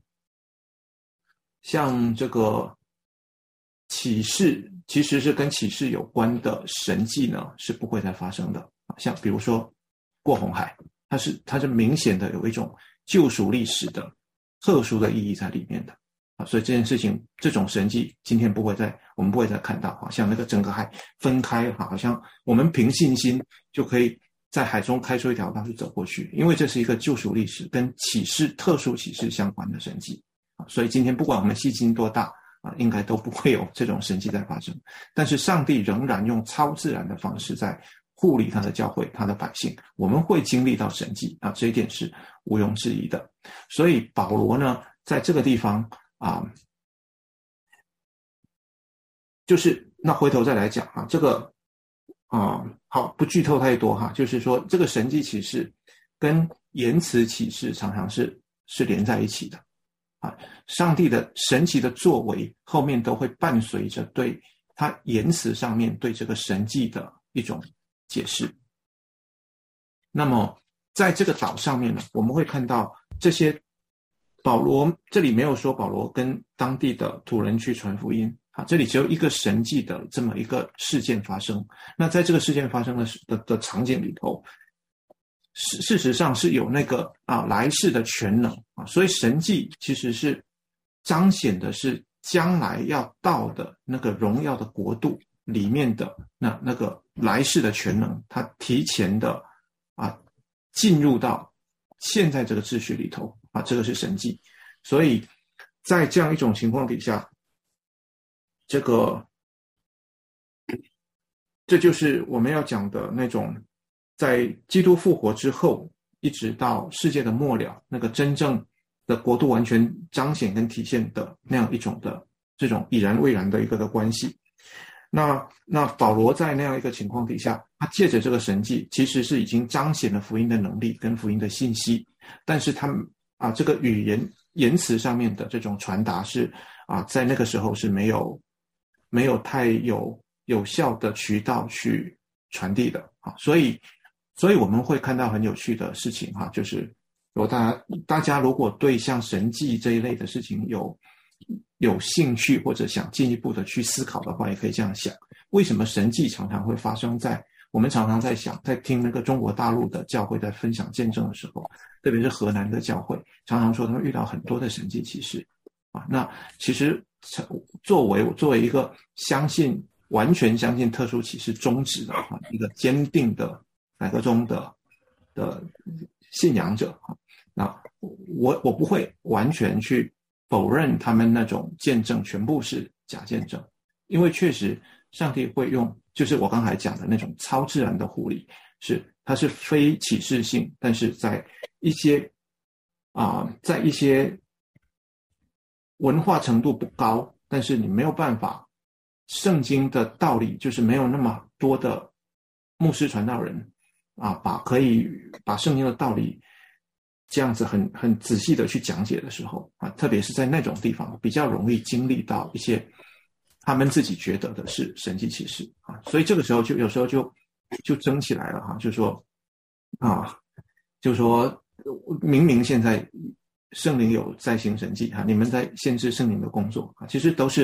像这个启示其实是跟启示有关的神迹呢，是不会再发生的。像比如说过红海，它是它是明显的有一种救赎历史的特殊的意义在里面的啊，所以这件事情这种神迹今天不会再我们不会再看到，好像那个整个海分开，好像我们凭信心就可以在海中开出一条道去走过去，因为这是一个救赎历史跟启示特殊启示相关的神迹啊，所以今天不管我们信心多大啊，应该都不会有这种神迹在发生。但是上帝仍然用超自然的方式在护理他的教会，他的百姓，我们会经历到神迹啊，这一点是毋庸置疑的。所以保罗呢，在这个地方啊，就是那回头再来讲啊，这个啊，好，不剧透太多哈，就是说这个神迹启示跟言辞启示常常是是连在一起的。啊，上帝的神奇的作为后面都会伴随着对他言辞上面对这个神迹的一种解释。那么在这个岛上面呢，我们会看到这些保罗这里没有说保罗跟当地的土人去传福音啊，这里只有一个神迹的这么一个事件发生。那在这个事件发生的 的, 的场景里头，事实上是有那个啊来世的全能啊，所以神迹其实是彰显的是将来要到的那个荣耀的国度里面的那那个来世的全能，它提前的啊进入到现在这个秩序里头啊，这个是神迹。所以在这样一种情况底下，这个这就是我们要讲的那种。在基督复活之后，一直到世界的末了，那个真正的国度完全彰显跟体现的那样一种的这种已然未然的一个的关系。那那保罗在那样一个情况底下，他借着这个神迹，其实是已经彰显了福音的能力跟福音的信息，但是他们啊这个语言言辞上面的这种传达是啊在那个时候是没有没有太有有效的渠道去传递的啊，所以。所以我们会看到很有趣的事情哈，就是如果大家大家如果对像神迹这一类的事情有有兴趣或者想进一步的去思考的话，也可以这样想：为什么神迹常常会发生在我们常常在想，在听那个中国大陆的教会在分享见证的时候，特别是河南的教会，常常说他们遇到很多的神迹奇事啊。那其实作为作为一个相信完全相信特殊启示宗旨的啊一个坚定的。改革中的的信仰者啊，那我我不会完全去否认他们那种见证全部是假见证，因为确实上帝会用，就是我刚才讲的那种超自然的护理，是它是非启示性，但是在一些啊、呃，在一些文化程度不高，但是你没有办法，圣经的道理就是没有那么多的牧师传道人。啊，把可以把圣经的道理这样子很很仔细的去讲解的时候啊，特别是在那种地方比较容易经历到一些他们自己觉得的是神迹奇事啊，所以这个时候就有时候就就争起来了哈，就说啊，就说明明现在圣灵有在行神迹哈，你们在限制圣灵的工作啊，其实都是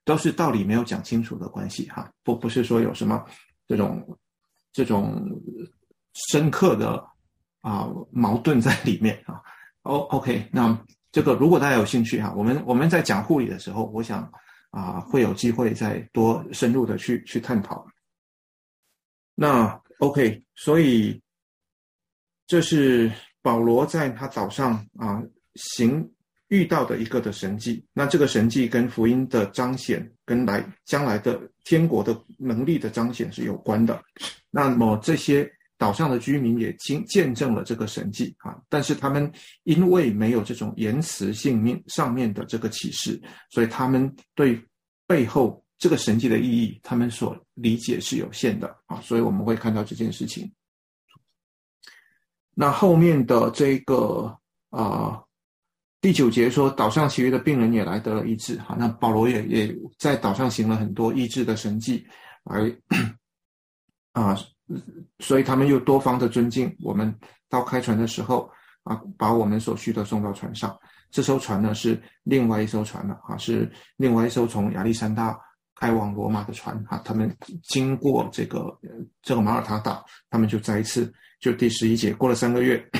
都是道理没有讲清楚的关系哈，不不是说有什么这种这种深刻的啊、呃、矛盾在里面啊。哦 ，OK， 那这个如果大家有兴趣哈，我们我们在讲护理的时候，我想啊、呃、会有机会再多深入的去去探讨。那 OK， 所以这是保罗在他岛上啊、呃、行遇到的一个的神迹。那这个神迹跟福音的彰显，跟来将来的天国的能力的彰显是有关的。那么这些岛上的居民也经见证了这个神迹啊，但是他们因为没有这种言辞性面上面的这个启示，所以他们对背后这个神迹的意义，他们所理解是有限的啊，所以我们会看到这件事情。那后面的这个啊、呃、第九节说，岛上其余的病人也来得了医治。好，那保罗也也在岛上行了很多医治的神迹，而啊、呃，所以他们又多方的尊敬我们。到开船的时候啊，把我们所需的送到船上。这艘船呢是另外一艘船了啊，是另外一艘从亚历山大开往罗马的船啊。他们经过这个这个马耳他岛，他们就再一次就第十一节，过了三个月。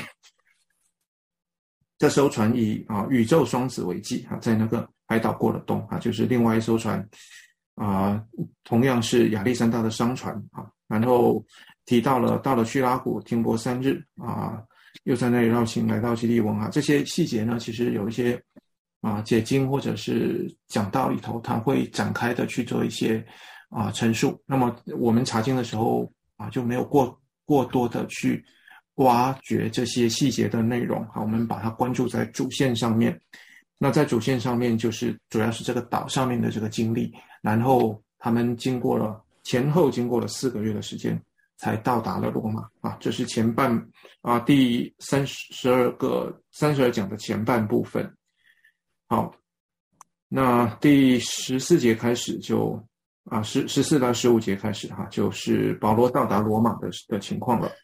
这艘船以啊宇宙双子为记啊，在那个海岛过了冬啊，就是另外一艘船啊，同样是亚历山大的商船啊。然后提到了到了叙拉古停泊三日啊，又在那里绕行来到基利文啊。这些细节呢，其实有一些啊解经或者是讲道里头，他会展开的去做一些啊陈述。那么我们查经的时候啊，就没有过过多的去挖掘这些细节的内容，好，我们把它关注在主线上面。那在主线上面，就是主要是这个岛上面的这个经历，然后他们经过了前后经过了四个月的时间，才到达了罗马啊。这是前半啊第三十二个三十二讲的前半部分。好，那第十四节开始就啊十十四到十五节开始哈、啊，就是保罗到达罗马的的情况了。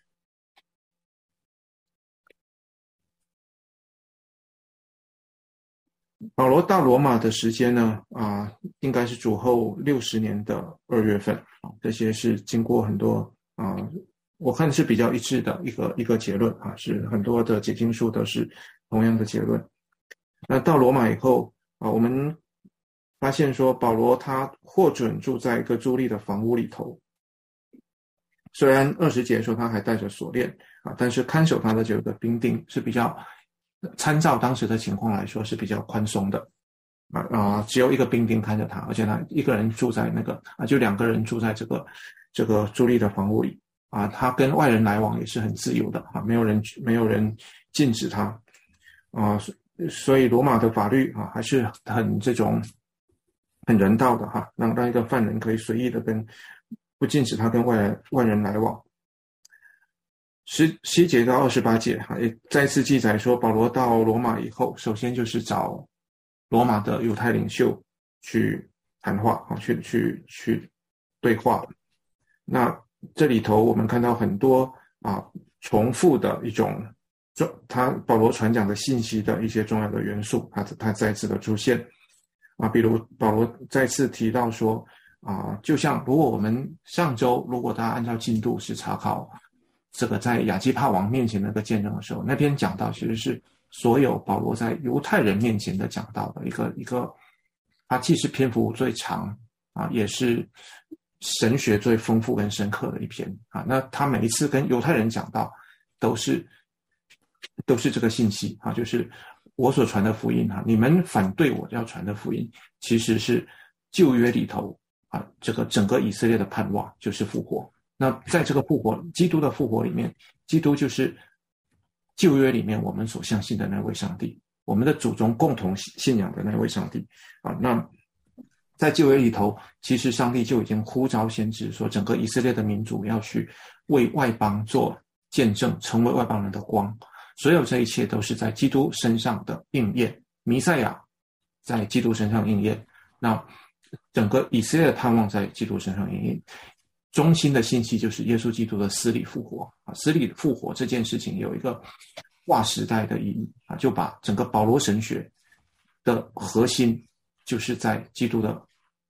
保罗到罗马的时间呢，啊，应该是主后六十年的二月份啊，这些是经过很多啊，我看是比较一致的一个一个结论啊，是很多的解经书都是同样的结论。那到罗马以后啊，我们发现说保罗他获准住在一个租赁的房屋里头，虽然二十节说他还带着锁链啊，但是看守他的这个兵丁是比较。参照当时的情况来说是比较宽松的啊啊，只有一个兵丁看着他，而且他一个人住在那个啊，就两个人住在这个这个租赁的房屋里啊，他跟外人来往也是很自由的啊，没有人没有人禁止他啊，所以罗马的法律啊还是很这种很人道的哈、啊，让让一个犯人可以随意的跟不禁止他跟外人外人来往。十七节到二十八节哈，也再次记载说，保罗到罗马以后，首先就是找罗马的犹太领袖去谈话啊，去去去对话。那这里头我们看到很多啊重复的一种，他保罗传讲的信息的一些重要的元素，他他再次的出现啊，比如保罗再次提到说啊，就像如果我们上周如果大家按照进度是查考。这个在亚基帕王面前那个见证的时候，那篇讲道其实是所有保罗在犹太人面前的讲道的一个一个，它既是篇幅最长啊，也是神学最丰富跟深刻的一篇啊。那他每一次跟犹太人讲道，都是都是这个信息啊，就是我所传的福音啊，你们反对我要传的福音，其实是旧约里头啊，这个整个以色列的盼望就是复活。那在这个复活，基督的复活里面，基督就是旧约里面我们所相信的那位上帝，我们的祖宗共同信仰的那位上帝啊。那在旧约里头，其实上帝就已经呼召先知说，整个以色列的民族要去为外邦做见证，成为外邦人的光。所有这一切都是在基督身上的应验，弥赛亚在基督身上应验，那整个以色列的盼望在基督身上应验。中心的信息就是耶稣基督的死里复活啊，死里复活这件事情有一个划时代的意义啊，就把整个保罗神学的核心就是在基督的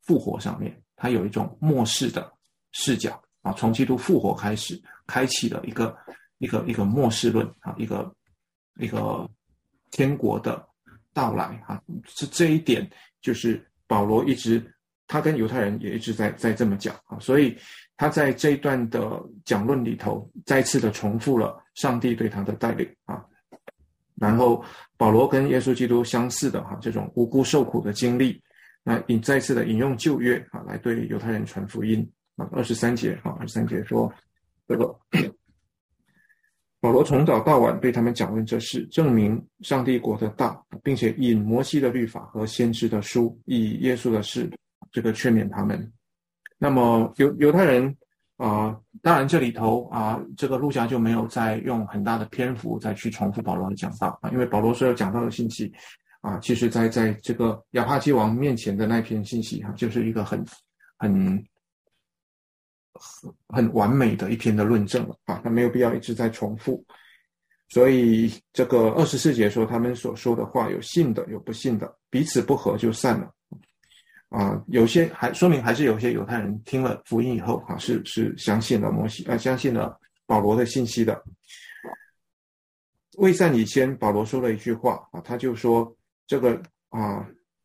复活上面，他有一种末世的视角啊，从基督复活开始，开启了一个一个一个末世论啊，一个一个天国的到来啊，这这一点就是保罗一直他跟犹太人也一直在在这么讲啊，所以他在这一段的讲论里头再次的重复了上帝对他的带领啊，然后保罗跟耶稣基督相似的哈、啊、这种无辜受苦的经历，那引再次的引用旧约啊来对犹太人传福音啊，二十三节啊二十三节说这个。保罗从早到晚对他们讲论这事，证明上帝国的大，并且引摩西的律法和先知的书，以耶稣的事，这个劝勉他们。那么犹犹太人啊、呃，当然这里头啊、呃，这个路加就没有再用很大的篇幅再去重复保罗的讲道啊，因为保罗所有讲到的信息啊，其实在在这个亚帕基王面前的那篇信息哈、啊，就是一个很很。很完美的一篇的论证了啊，他没有必要一直在重复。所以这个二十四节说他们所说的话有信的有不信的，彼此不合就散了啊。有些还说明还是有些犹太人听了福音以后啊，是是相信了摩西啊，相信了保罗的信息的。未散以前，保罗说了一句话啊，他就说这个啊。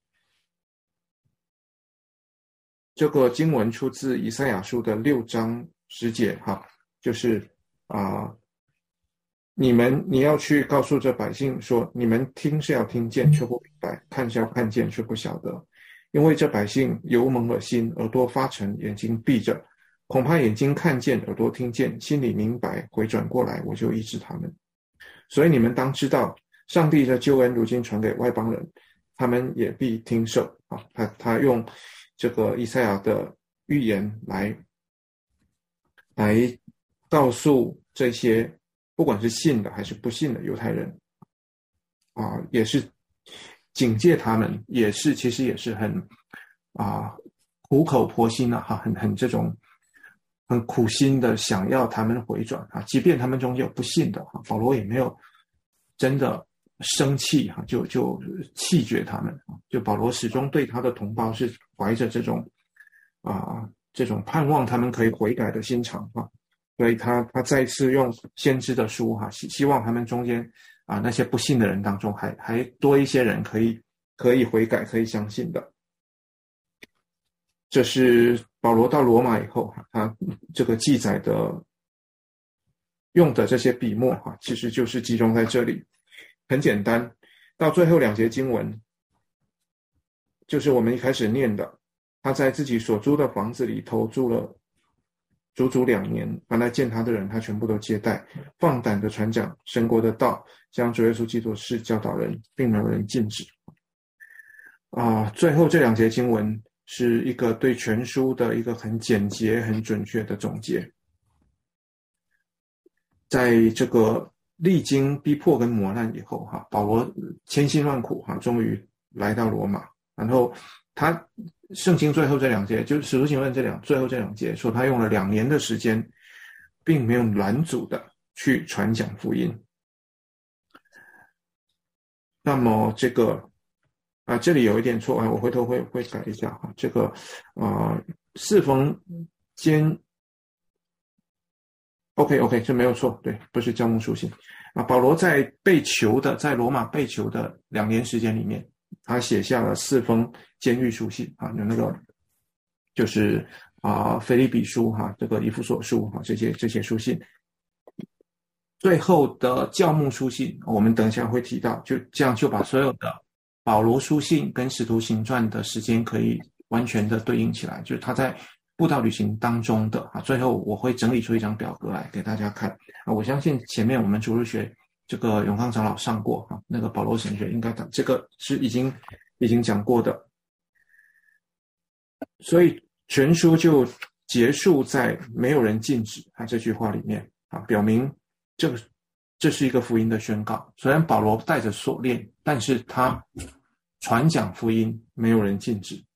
这个经文出自以赛亚书的六章十节哈，就是啊、呃，你们你要去告诉这百姓说，你们听是要听见却不明白，看是要看见却不晓得，因为这百姓油蒙了心，耳朵发沉，眼睛闭着，恐怕眼睛看见，耳朵听见，心里明白，回转过来，我就医治他们。所以你们当知道，上帝的救恩如今传给外邦人，他们也必听受啊。他他用这个以赛亚的预言来来告诉这些不管是信的还是不信的犹太人啊，也是警戒他们，也是其实也是很啊苦口婆心啊，哈，很很这种很苦心的想要他们回转啊，即便他们中间有不信的哈，保罗也没有真的生气哈，就就弃绝他们，就保罗始终对他的同胞是怀着这种啊这种盼望他们可以悔改的心肠哈，所以他他再次用先知的书哈，希希望他们中间啊那些不信的人当中还还多一些人可以可以悔改可以相信的。这是保罗到罗马以后他这个记载的用的这些笔墨哈，其实就是集中在这里。很简单，到最后两节经文，就是我们一开始念的，他在自己所租的房子里头住了足足两年，凡来见他的人，他全部都接待，放胆的传讲神国的道，将主耶稣基督的事教导人，并没有人禁止。啊，最后这两节经文是一个对全书的一个很简洁、很准确的总结。在这个历经逼迫跟磨难以后哈，保罗千辛万苦哈，终于来到罗马。然后他圣经最后这两节，就是使徒行传这两最后这两节说，他用了两年的时间，并没有拦阻的去传讲福音。那么这个啊，这里有一点错啊，我回头会会改一下哈。这个啊，适逢间。OK OK， 这没有错，对，不是教牧书信啊。保罗在被囚的，在罗马被囚的两年时间里面，他写下了四封监狱书信啊，有那个就是啊腓立比书哈、啊，这个以弗所书哈、啊，这些这些书信。最后的教牧书信，我们等一下会提到，就这样就把所有的保罗书信跟使徒行传的时间可以完全的对应起来，就是他在布道旅行当中的啊，最后我会整理出一张表格来给大家看啊。我相信前面我们主日学这个永康长老上过啊，那个保罗神学应该这个是已经已经讲过的，所以全书就结束在没有人禁止啊这句话里面啊，表明这个这是一个福音的宣告。虽然保罗带着锁链，但是他传讲福音，没有人禁止。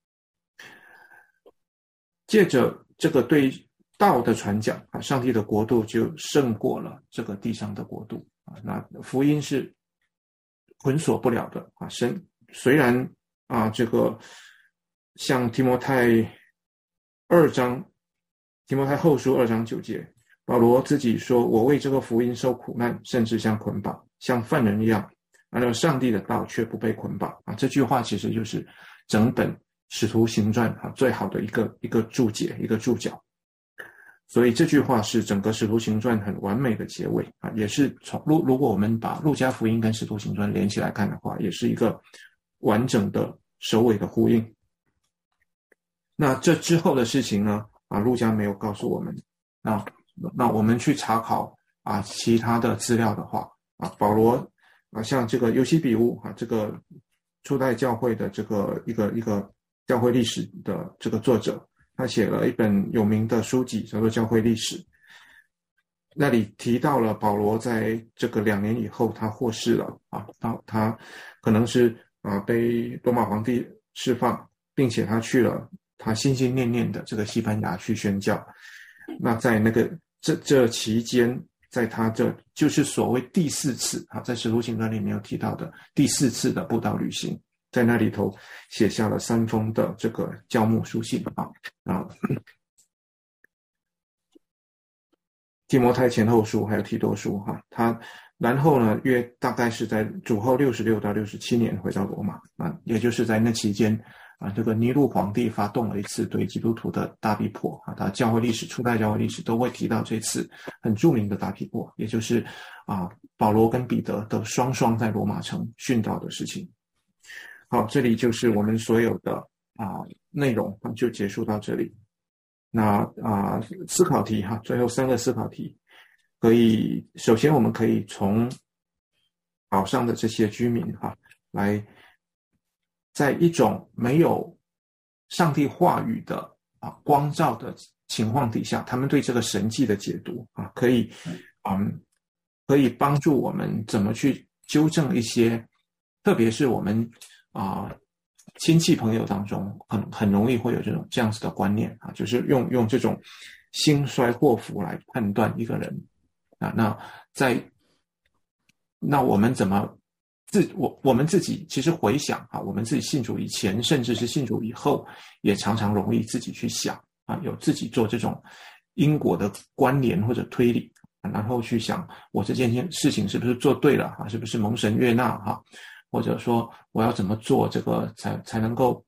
借着这个对道的传讲啊，上帝的国度就胜过了这个地上的国度啊。那福音是捆锁不了的啊。神虽然啊这个像提摩太二章，提摩太后书二章九节，保罗自己说：“我为这个福音受苦难，甚至像捆绑，像犯人一样。按照上帝的道，却不被捆绑。”啊，这句话其实就是整本《使徒行传》啊最好的一个一个注解，一个注脚。所以这句话是整个《使徒行传》很完美的结尾啊，也是从如如果我们把路加福音跟《使徒行传》连起来看的话，也是一个完整的首尾的呼应。那这之后的事情呢？啊，路加没有告诉我们。那那我们去查考啊其他的资料的话，啊，保罗啊，像这个尤西比乌啊，这个初代教会的这个一个一个教会历史的这个作者，他写了一本有名的书籍叫做《教会历史》，那里提到了保罗在这个两年以后他获释了啊，他他可能是啊被罗马皇帝释放，并且他去了他心心念念的这个西班牙去宣教。那在那个这这期间，在他这就是所谓第四次啊，在《使徒行传》里面有提到的第四次的布道旅行，在那里头写下了三封的这个教牧书信啊啊，提摩太前后书还有提多书哈，他然后呢，约大概是在主后六十六到六十七年回到罗马啊，也就是在那期间啊，这个尼禄皇帝发动了一次对基督徒的大逼迫啊，他教会历史初代教会历史都会提到这次很著名的大逼迫，也就是啊保罗跟彼得都双双在罗马城殉道的事情。好，这里就是我们所有的啊内容就结束到这里。那啊思考题哈，最后三个思考题，可以首先我们可以从岛上的这些居民哈来。在一种没有上帝话语的啊光照的情况底下，他们对这个神迹的解读啊，可以嗯可以帮助我们怎么去纠正一些，特别是我们啊亲戚朋友当中很很容易会有这种这样子的观念啊，就是用用这种兴衰祸福来判断一个人啊。那在那我们怎么？自我我们自己其实回想啊，我们自己信主以前，甚至是信主以后，也常常容易自己去想啊，有自己做这种因果的关联或者推理，啊、然后去想我这件事情是不是做对了啊，是不是蒙神悦纳哈、啊，或者说我要怎么做这个才才能够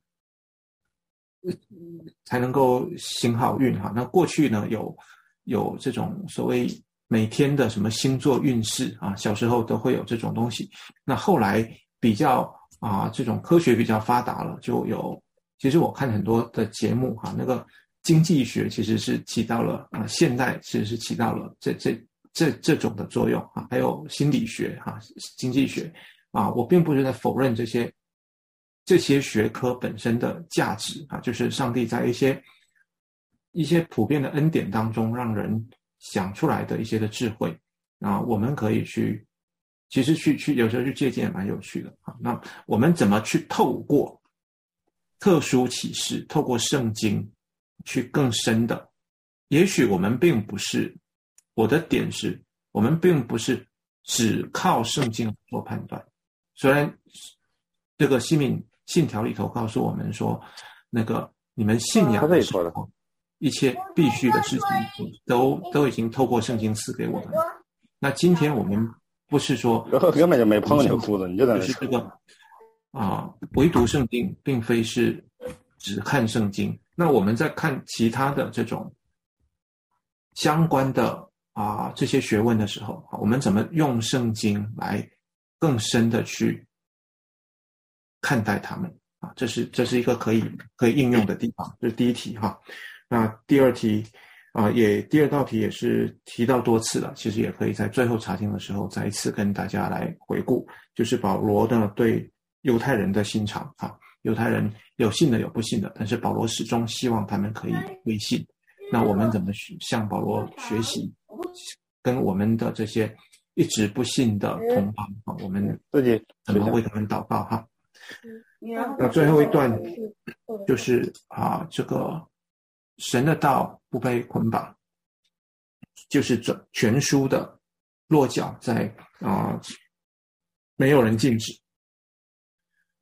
才能够行好运哈、啊。那过去呢有有这种所谓。每天的什么星座运势啊，小时候都会有这种东西。那后来比较啊，这种科学比较发达了，就有。其实我看很多的节目哈、啊，那个经济学其实是起到了啊，现代其实是起到了这这这这种的作用啊，还有心理学哈、啊，经济学啊，我并不是在否认这些这些学科本身的价值啊，就是上帝在一些一些普遍的恩典当中，让人。想出来的一些的智慧啊，我们可以去，其实去去有时候去借鉴也蛮有趣的啊。那我们怎么去透过特殊启示，透过圣经去更深的？也许我们并不是，我的点是，我们并不是只靠圣经做判断。虽然这个西敏信条里头告诉我们说，那个你们信仰的时候。一切必须的事情都都已经透过圣经赐给我们。那今天我们不是说根本就没碰你裤子，你就在那就是这个啊、呃，唯独圣经并非是只看圣经。那我们在看其他的这种相关的啊、呃、这些学问的时候，我们怎么用圣经来更深的去看待他们啊？这是这是一个可以可以应用的地方。这是第一题哈。那第二题啊、呃，也第二道题也是提到多次了，其实也可以在最后查经的时候再一次跟大家来回顾，就是保罗呢对犹太人的心肠啊，犹太人有信的有不信的，但是保罗始终希望他们可以归信。那我们怎么向保罗学习，跟我们的这些一直不信的同胞啊，我们怎么为他们祷告哈？那最后一段就是啊这个。神的道不被捆绑，就是全书的落脚在啊、呃，没有人禁止。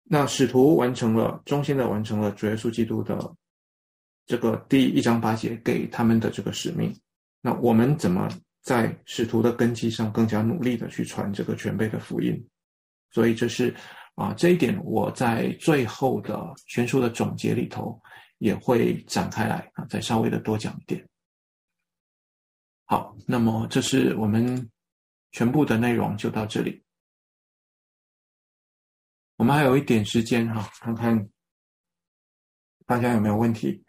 那使徒完成了，忠心的完成了主耶稣基督的这个第一章八节给他们的这个使命。那我们怎么在使徒的根基上更加努力的去传这个全备的福音？所以这是啊，这一点我在最后的全书的总结里头也会展开来啊，再稍微的多讲一点。好，那么这是我们全部的内容就到这里。我们还有一点时间哈，看看大家有没有问题。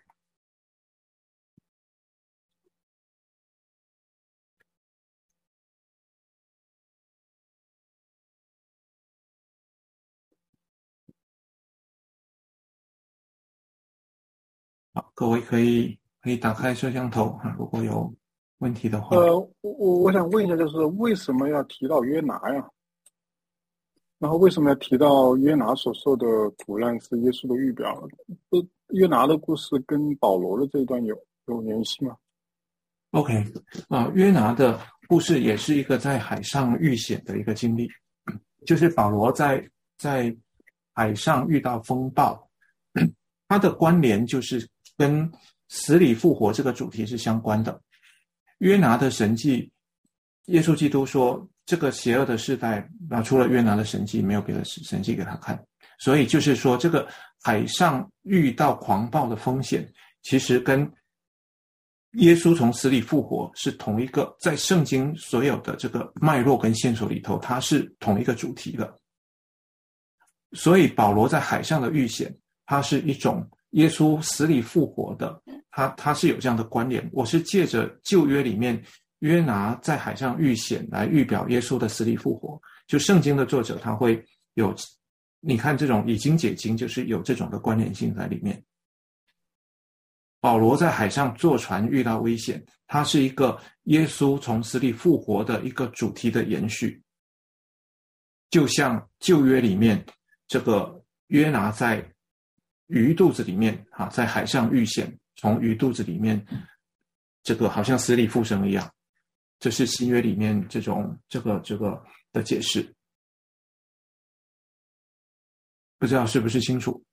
好，各位可以可以打开摄像头啊，如果有问题的话。 呃，我我想问一下，就是为什么要提到约拿呀？然后为什么要提到约拿所受的苦难是耶稣的预表？呃，约拿的故事跟保罗的这一段有有联系吗 ？OK， 啊，约拿的故事也是一个在海上遇险的一个经历，就是保罗在在海上遇到风暴，它的关联就是跟死里复活这个主题是相关的。约拿的神迹，耶稣基督说这个邪恶的世代啊，除了约拿的神迹，没有别的神迹给他看。所以就是说，这个海上遇到狂暴的风险，其实跟耶稣从死里复活是同一个，在圣经所有的这个脉络跟线索里头，它是同一个主题的。所以保罗在海上的遇险，它是一种耶稣死里复活的，它它是有这样的关联。我是借着旧约里面约拿在海上遇险来预表耶稣的死里复活。就圣经的作者他会有，你看这种以经解经，就是有这种的关联性在里面。保罗在海上坐船遇到危险，它是一个耶稣从死里复活的一个主题的延续。就像旧约里面这个约拿在鱼肚子里面啊，在海上遇险，从鱼肚子里面这个好像死里复生一样，这是新约里面这种这个这个的解释。不知道是不是清楚？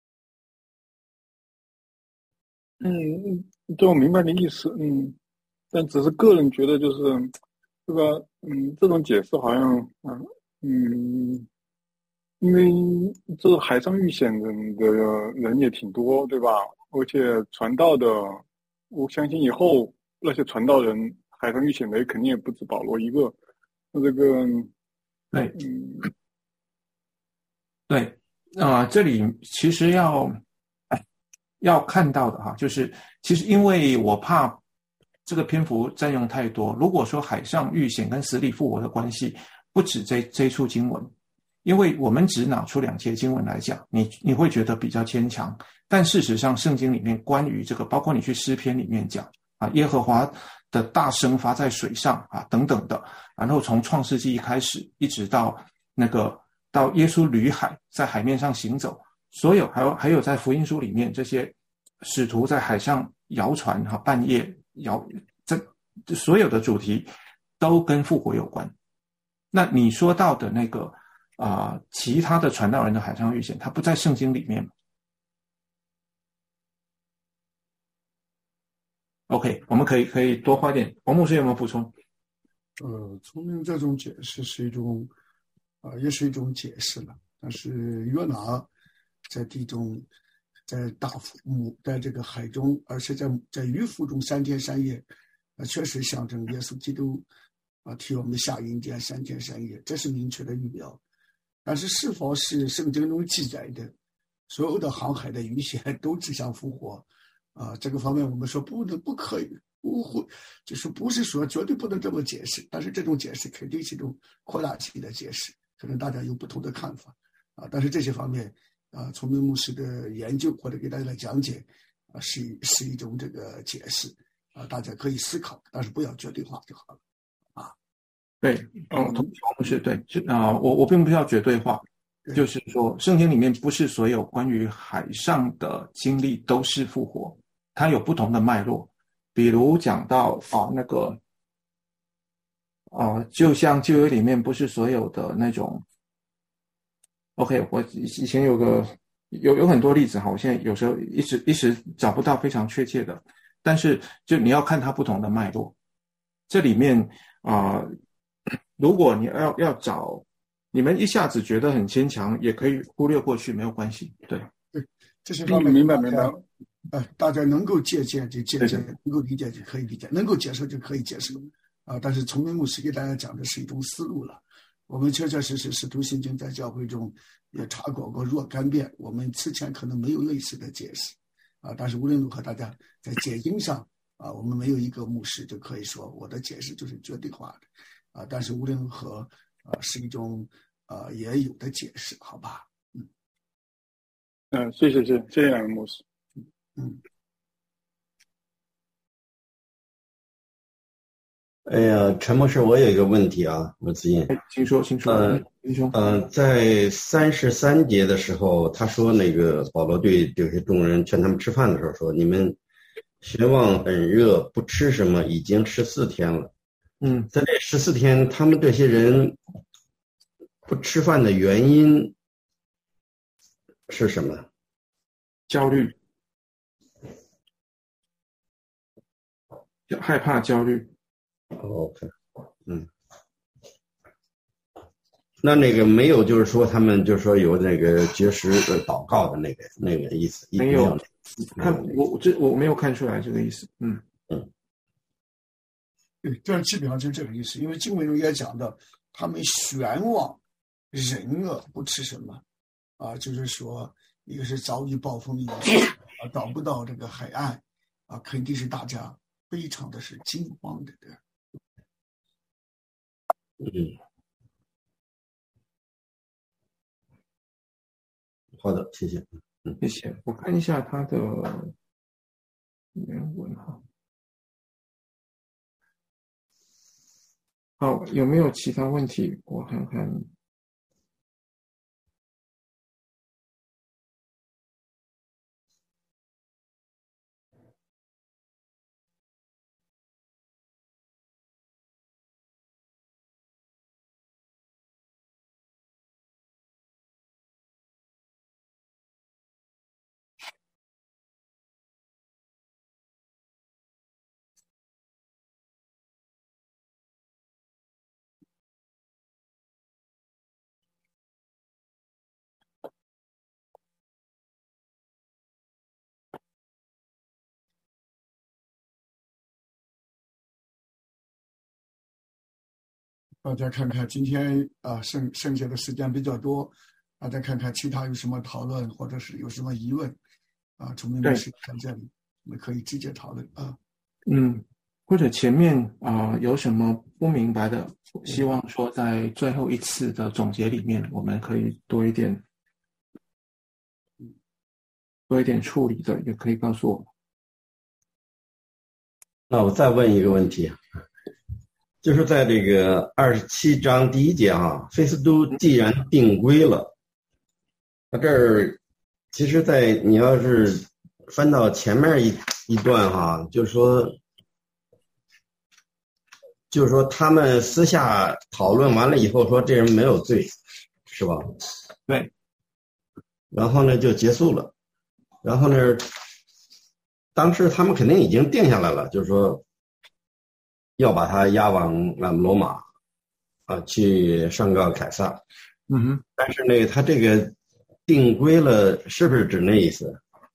嗯，这我明白你意思，嗯，但只是个人觉得就是这个，嗯，这种解释好像，嗯嗯，因为这海上遇险的的人也挺多，对吧？而且传道的，我相信以后那些传道人海上遇险的肯定也不止保罗一个。那这个， 对， 嗯， 对，啊、呃，这里其实要。要看到的哈，就是其实因为我怕这个篇幅占用太多，如果说海上遇险跟死里复活的关系不止这这一处经文，因为我们只拿出两节经文来讲，你你会觉得比较牵强，但事实上圣经里面关于这个，包括你去诗篇里面讲啊，耶和华的大声发在水上啊等等的，然后从创世纪一开始一直到那个到耶稣履海在海面上行走。所有还有还有在福音书里面，这些使徒在海上摇船哈，半夜摇，这所有的主题都跟复活有关。那你说到的那个啊、呃，其他的传道人的海上遇险，它不在圣经里面。OK， 我们可以可以多花点。王牧师有没有补充？ 呃，聪明这种解释是一种，啊、呃，也是一种解释了。但是约拿在地中，在大母，在这个海中，而且在在鱼腹中三天三夜，啊、呃，确实象征耶稣基督啊、呃、替我们下阴间三天三夜，这是明确的预表。但是是否是圣经中记载的所有的航海的遇险都指向复活啊、呃？这个方面我们说不能不可以，不会，就是不是说绝对不能这么解释，但是这种解释肯定是一种扩大性的解释，可能大家有不同的看法啊。但是这些方面。啊，聪明牧师的研究或者给大家的讲解，啊，是是一种这个解释，啊，大家可以思考，但是不要绝对化就好了，啊。 对，哦，同不是对，啊、呃，我我并不要绝对化，就是说，圣经里面不是所有关于海上的经历都是复活，它有不同的脉络。比如讲到啊、呃、那个，啊、呃，就像旧约里面不是所有的那种。 OK， 我以前有个有有很多例子哈，我现在有时候一时一时找不到非常确切的，但是就你要看它不同的脉络，这里面啊、呃，如果你要要找，你们一下子觉得很牵强，也可以忽略过去，没有关系。对， 对，这些方面明白明白。 呃，大家能够借鉴就借鉴，能够理解就可以理解，能够接受就可以接受啊。但是崇明牧师给大家讲的是一种思路了。我们确确实实使徒行经在教会中也查考过若干遍，我们之前可能没有类似的解释啊。但是无论如何，大家在解经上啊，我们没有一个牧师就可以说我的解释就是绝对化的啊。但是无论如何啊，是一种啊也有的解释，好吧？嗯嗯，谢谢谢谢谢两位牧师。 嗯。 哎呀，陈牧师，我有一个问题啊，我自己， 请说，请说， 呃， 请说。 呃，在三十三节的时候，他说那个保罗对这些众人劝他们吃饭的时候说：“你们学望很热，不吃什么，已经十四天了。” 嗯， 在这十四天，他们这些人不吃饭的原因是什么？ 焦虑，害怕，焦虑。 OK， 嗯，那那个没有，就是说他们就是说有那个绝食的祷告的那个那个意思， 没有，看我这我没有看出来这个意思，嗯嗯， 对，这基本上就是这个意思，因为经文中也讲到，他们悬望人恶不吃什么啊，就是说一个是遭遇暴风雨啊，找不到这个海岸啊，肯定是大家非常的是惊慌的，对。 嗯，好的，谢谢。 嗯，谢谢。我看一下他的原文哈。好，有没有其他问题？我看看。 大家看看今天啊，剩剩下的时间比较多，大家看看其他有什么讨论，或者是有什么疑问啊，崇明牧师在这里，我们可以直接讨论啊。 嗯，或者前面啊、呃、有什么不明白的，希望说在最后一次的总结里面，我们可以多一点，多一点处理的，也可以告诉我。 那我再问一个问题。就是在这个二十七章第一节啊，非斯都既然定规了，那这儿其实在你要是翻到前面一一段哈、啊，就是说，就是说他们私下讨论完了以后说这人没有罪，是吧？ 对。 然后呢就结束了，然后呢，当时他们肯定已经定下来了，就是说。要把他押往罗马，啊，去上告凯撒。 嗯哼。 但是呢，他这个定规了，是不是指那意思？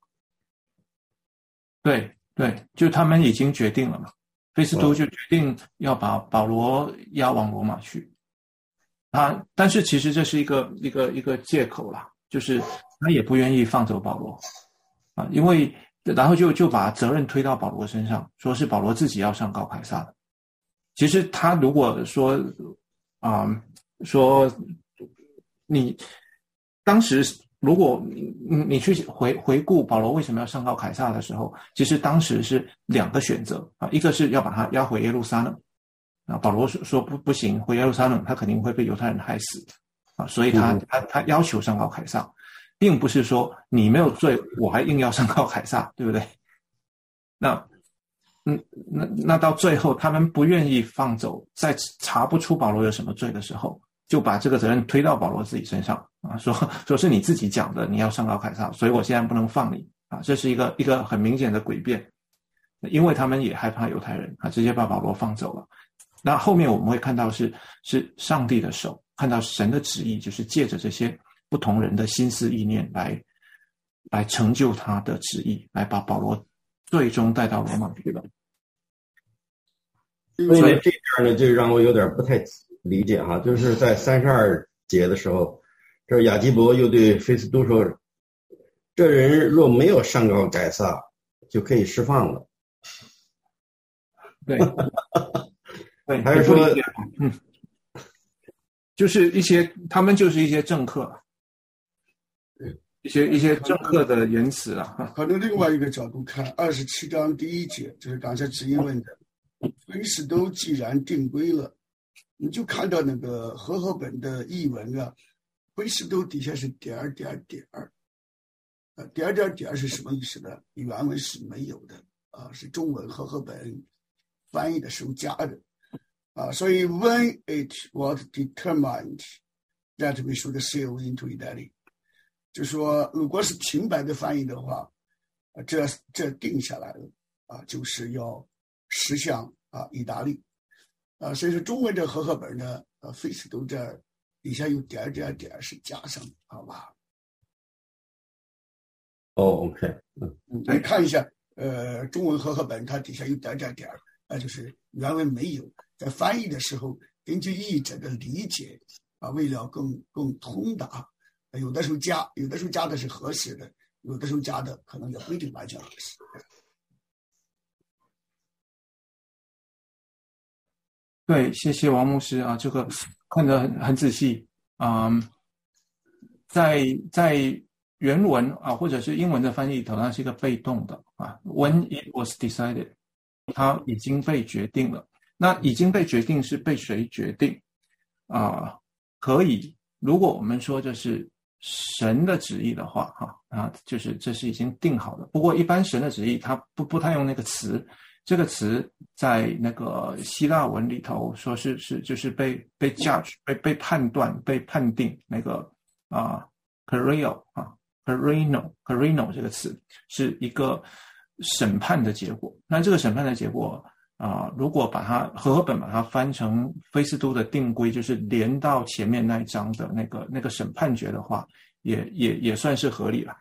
对对，就他们已经决定了嘛，菲斯都就决定要把保罗押往罗马去。啊，但是其实这是一个一个一个借口啦，就是他也不愿意放走保罗啊，因为然后就就把责任推到保罗身上，说是保罗自己要上告凯撒的。其实他如果说啊、呃、说你当时如果你你去回回顾保罗为什么要上告凯撒的时候，其实当时是两个选择啊，一个是要把他押回耶路撒冷啊，保罗说不不行，回耶路撒冷他肯定会被犹太人害死啊，所以他他他要求上告凯撒，并不是说你没有罪我还硬要上告凯撒，对不对？那嗯，那那到最后他们不愿意放走，在查不出保罗有什么罪的时候， 就把这个责任推到保罗自己身上啊，说说是你自己讲的，你要上告凯撒，所以我现在不能放你啊，这是一个一个很明显的诡辩，因为他们也害怕犹太人啊，直接把保罗放走了。那后面我们会看到是是上帝的手，看到神的旨意，就是借着这些不同人的心思意念来来成就他的旨意，来把保罗最终带到罗马去了。 所以呢，这样呢就让我有点不太理解哈，就是在三十二节的时候，这亚基伯又对菲斯都说，这人若没有上告凯撒，就可以释放了。 对，对， 还是说， 嗯，就是一些他们就是一些政客，一些一些政客的言辞啊。 可能另外一个角度看，二十七章第一节就是刚才直英问的，菲斯都既然定规了，你就看到那个和合本的译文啊，菲斯都底下是点儿点儿点儿，啊，点儿点儿点儿是什么意思呢？原文是没有的啊，是中文和合本翻译的时候加的啊，所以 when it was determined that we should sail into Italy， 就说如果是平白的翻译的话，啊、这这定下来了啊，就是要驶向啊意大利啊，所以说中文的和合本呢，呃，菲斯都这儿底下有点点点是加上，好吧？ 哦 ，OK， 嗯，来看一下，呃，中文和合本它底下有点点点，那就是原文没有，在翻译的时候根据译者的理解啊，为了更更通达，有的时候加，有的时候加的是合适的，有的时候加的可能也不一定完全合适。 对，谢谢王牧师啊，这个看得很很仔细啊、嗯，在在原文啊或者是英文的翻译里头，它是一个被动的啊 ，when it was decided， 它已经被决定了。那已经被决定是被谁决定啊？可以，如果我们说这是神的旨意的话，哈啊，就是这是已经定好的。不过一般神的旨意，它不不太用那个词。这个词在那个希腊文里头说是是就是被被 judge 被被判断被判定那个啊 cario 啊 carino carino 这个词是一个审判的结果。那这个审判的结果啊，如果把它和合本把它翻成菲斯都的定规，就是连到前面那一章的那个那个审判决的话，也也也算是合理了。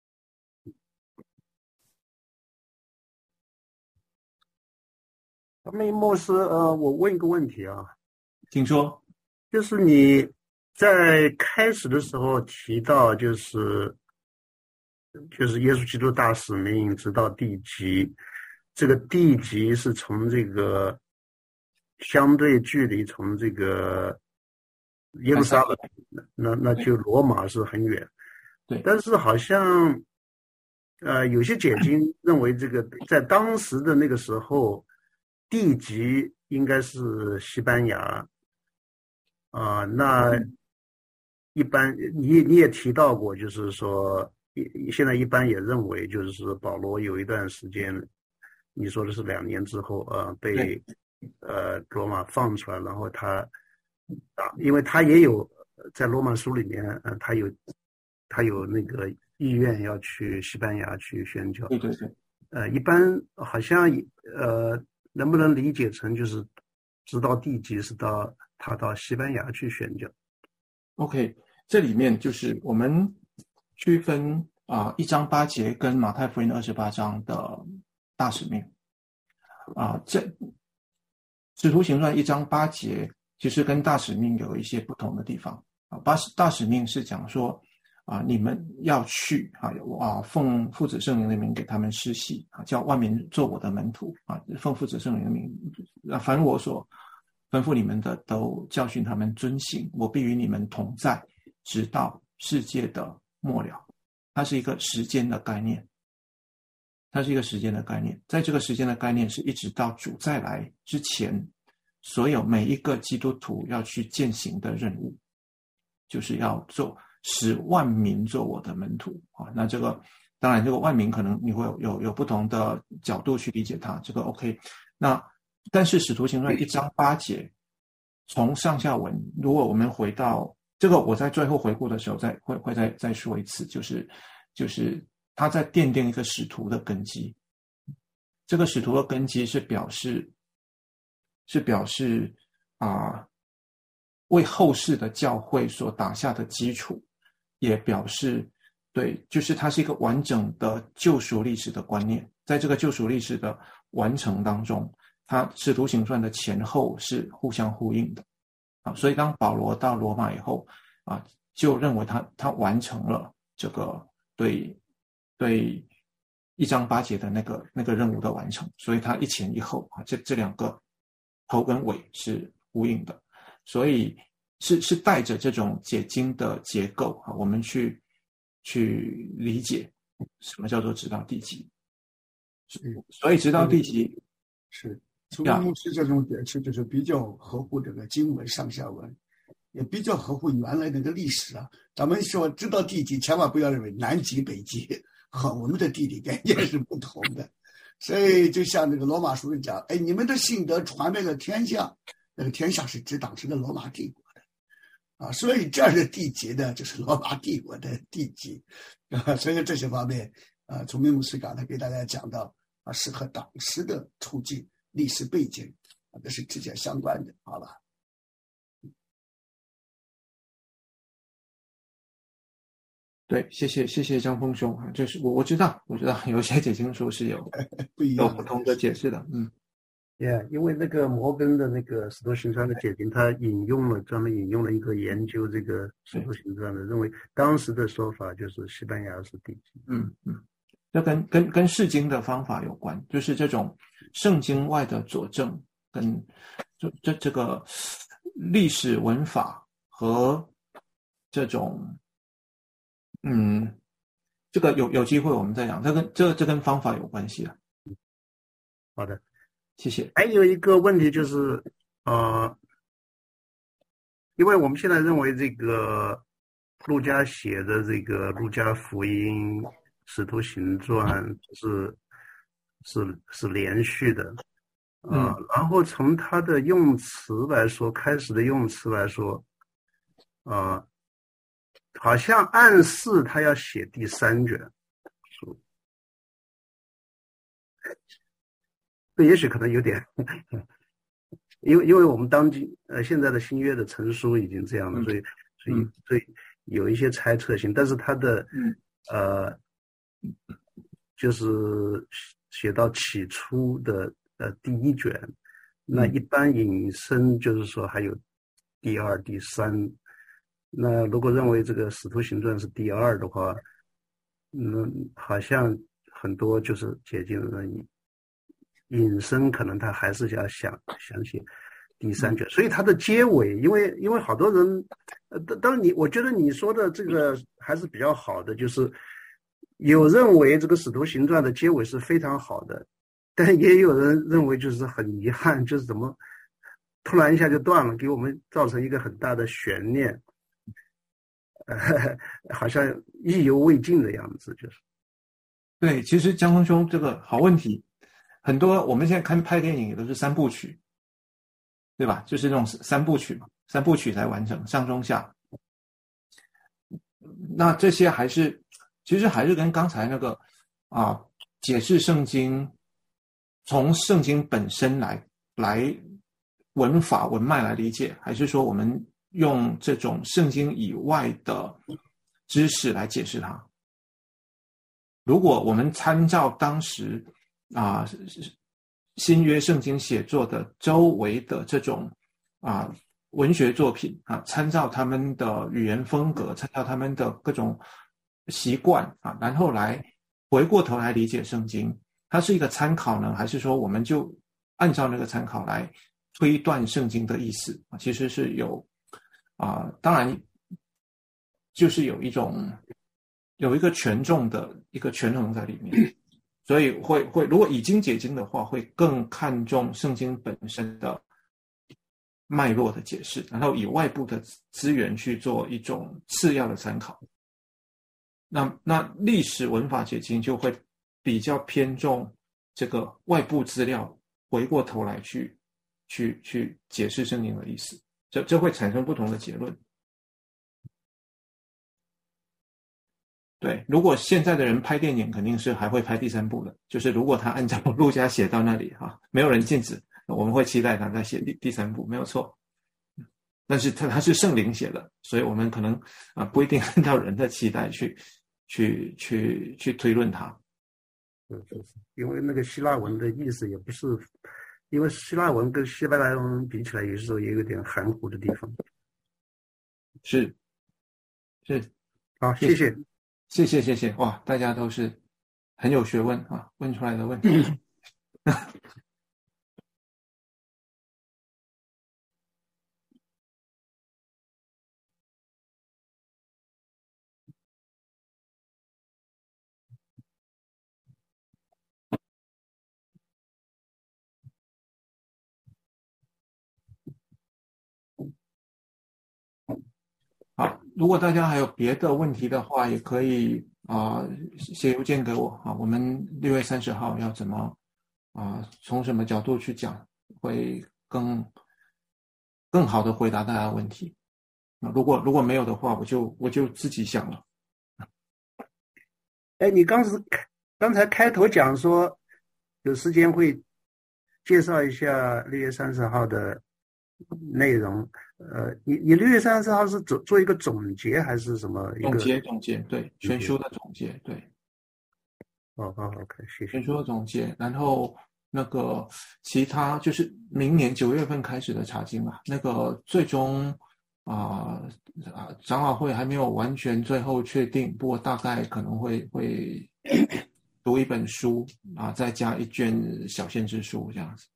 那么牧师，呃，我问一个问题啊， 请说。 就是你在开始的时候提到，就是就是耶稣基督大使命直到地极，这个地极是从这个相对距离从这个耶路撒冷，那那就罗马是很远。 对， 但是好像呃有些解经认为，这个在当时的那个时候，地极应该是西班牙啊、呃。那一般你你也提到过，就是说现在一般也认为，就是保罗有一段时间，你说的是两年之后啊、呃，被呃罗马放出来，然后他啊，因为他也有在罗马书里面，呃，他有他有那个意愿要去西班牙去宣教。 对对对。 呃，一般好像呃。能不能理解成就是直到地极是到他到西班牙去宣教 ？OK， 这里面就是我们区分啊、呃、一章八节跟马太福音二十八章的大使命啊、呃，这使徒行传一章八节其实跟大使命有一些不同的地方啊。八大使命是讲说啊，你们要去啊，啊，奉父子圣灵的名给他们施洗啊，叫万民做我的门徒啊，奉父子圣灵的名，啊，凡我所吩咐你们的，都教训他们遵行，我必与你们同在，直到世界的末了。它是一个时间的概念，它是一个时间的概念，在这个时间的概念是一直到主再来之前，所有每一个基督徒要去践行的任务，就是要做。使万民做我的门徒啊，那这个当然，这个万民可能你会有有有不同的角度去理解它，这个 OK。那但是使徒行传一章八节从上下文，如果我们回到这个，我在最后回顾的时候再会会再再说一次，就是就是他在奠定一个使徒的根基。这个使徒的根基是表示是表示啊、呃，为后世的教会所打下的基础，也表示对，就是它是一个完整的救赎历史的观念。在这个救赎历史的完成当中，它使徒行传的前后是互相呼应的啊，所以当保罗到罗马以后啊，就认为他他完成了这个对对一章八节的那个那个任务的完成，所以他一前一后啊，这这两个头跟尾是呼应的，所以是是带着这种解经的结构啊，我们去去理解什么叫做直到地极。所以直到地极是从牧师这种解释，就是比较合乎这个经文上下文，也比较合乎原来那个历史啊。咱们说知道地极，千万不要认为南极北极和我们的地理概念是不同的。所以就像这个罗马书人讲，哎，你们的信德传遍了天下，那个天下是指当时的罗马帝国的啊，所以这儿的地极呢，就是罗马帝国的地极啊。所以这些方面啊，从明牧师刚才给大家讲到啊，是和当时的处境、历史背景啊，这是直接相关的，好吧？ 对，谢谢谢谢张峰兄啊，就是我我知道我知道有些解经书是有不一样有不同的解释的，嗯。 Yeah， 因为那个摩根的那个使徒行传的解经，他引用了专门引用了一个研究这个使徒行传的，认为当时的说法就是西班牙是地极。 嗯嗯，这跟跟跟释经的方法有关，就是这种圣经外的佐证跟这这这个历史文法和这种嗯，这个有有机会我们再讲，这跟这这跟方法有关系的。 好的。 谢谢。 还有一个问题就是，呃，因为我们现在认为这个路加写的这个路加福音、使徒行传是是是连续的，呃、嗯，然后从他的用词来说，开始的用词来说，呃，好像暗示他要写第三卷书。这也许可能有点，因为因为我们当今呃现在的新约的成书已经这样了，所以所以所以有一些猜测性，但是它的呃就是写到起初的呃第一卷，那一般引申就是说还有第二、第三。那如果认为这个使徒行传是第二的话，嗯，好像很多就是解经人引申可能他还是要想想写第三卷，所以他的结尾，因为因为好多人，呃，当然你我觉得你说的这个还是比较好的，就是有认为这个使徒行传的结尾是非常好的，但也有人认为就是很遗憾，就是怎么突然一下就断了，给我们造成一个很大的悬念，呃，好像意犹未尽的样子，就是。 对，其实江峰兄这个好问题。很多我们现在看拍电影也都是三部曲，对吧？就是那种三部曲嘛，三部曲才完成，上中下。那这些还是其实还是跟刚才那个啊解释圣经，从圣经本身来来文法文脉来理解，还是说我们用这种圣经以外的知识来解释它？如果我们参照当时啊，新约圣经写作的周围的这种啊文学作品啊，参照他们的语言风格，参照他们的各种习惯啊，然后来回过头来理解圣经，它是一个参考呢，还是说我们就按照那个参考来推断圣经的意思啊？其实是有啊，当然就是有一种有一个权重的一个权衡在里面。所以会会，如果已经解经的话，会更看重圣经本身的脉络的解释，然后以外部的资源去做一种次要的参考。那那历史文法解经就会比较偏重这个外部资料，回过头来去去去解释圣经的意思。 这这会产生不同的结论。对，如果现在的人拍电影，肯定是还会拍第三部的。就是如果他按照路加写到那里哈，没有人禁止，我们会期待他再写第第三部，没有错。但是他他是圣灵写的，所以我们可能啊不一定按照人的期待去去去去推论它。 是是是，因为那个希腊文的意思也不是，因为希腊文跟希伯来文比起来，有时候也有点含糊的地方。 是是， 好，谢谢。 谢谢谢谢，哇，大家都是很有学问啊，问出来的问题。好，如果大家还有别的问题的话，也可以啊、呃、写邮件给我啊。我们六月三十号要怎么啊、呃、从什么角度去讲，会更更好的回答大家的问题。啊，如果如果没有的话，我就我就自己想了。 哎，你刚是刚才开头讲说有时间会介绍一下六月三十号的内容。呃，你你六月三十号是做做一个总结还是什么？一个总结总结，对，全书的总结，对。 哦哦 ，OK， 谢谢。 全书的总结，然后那个其他就是明年九月份开始的查经嘛，那个最终啊啊、呃、长老会还没有完全最后确定，不过大概可能会会读一本书啊、呃，再加一卷小先知书这样子。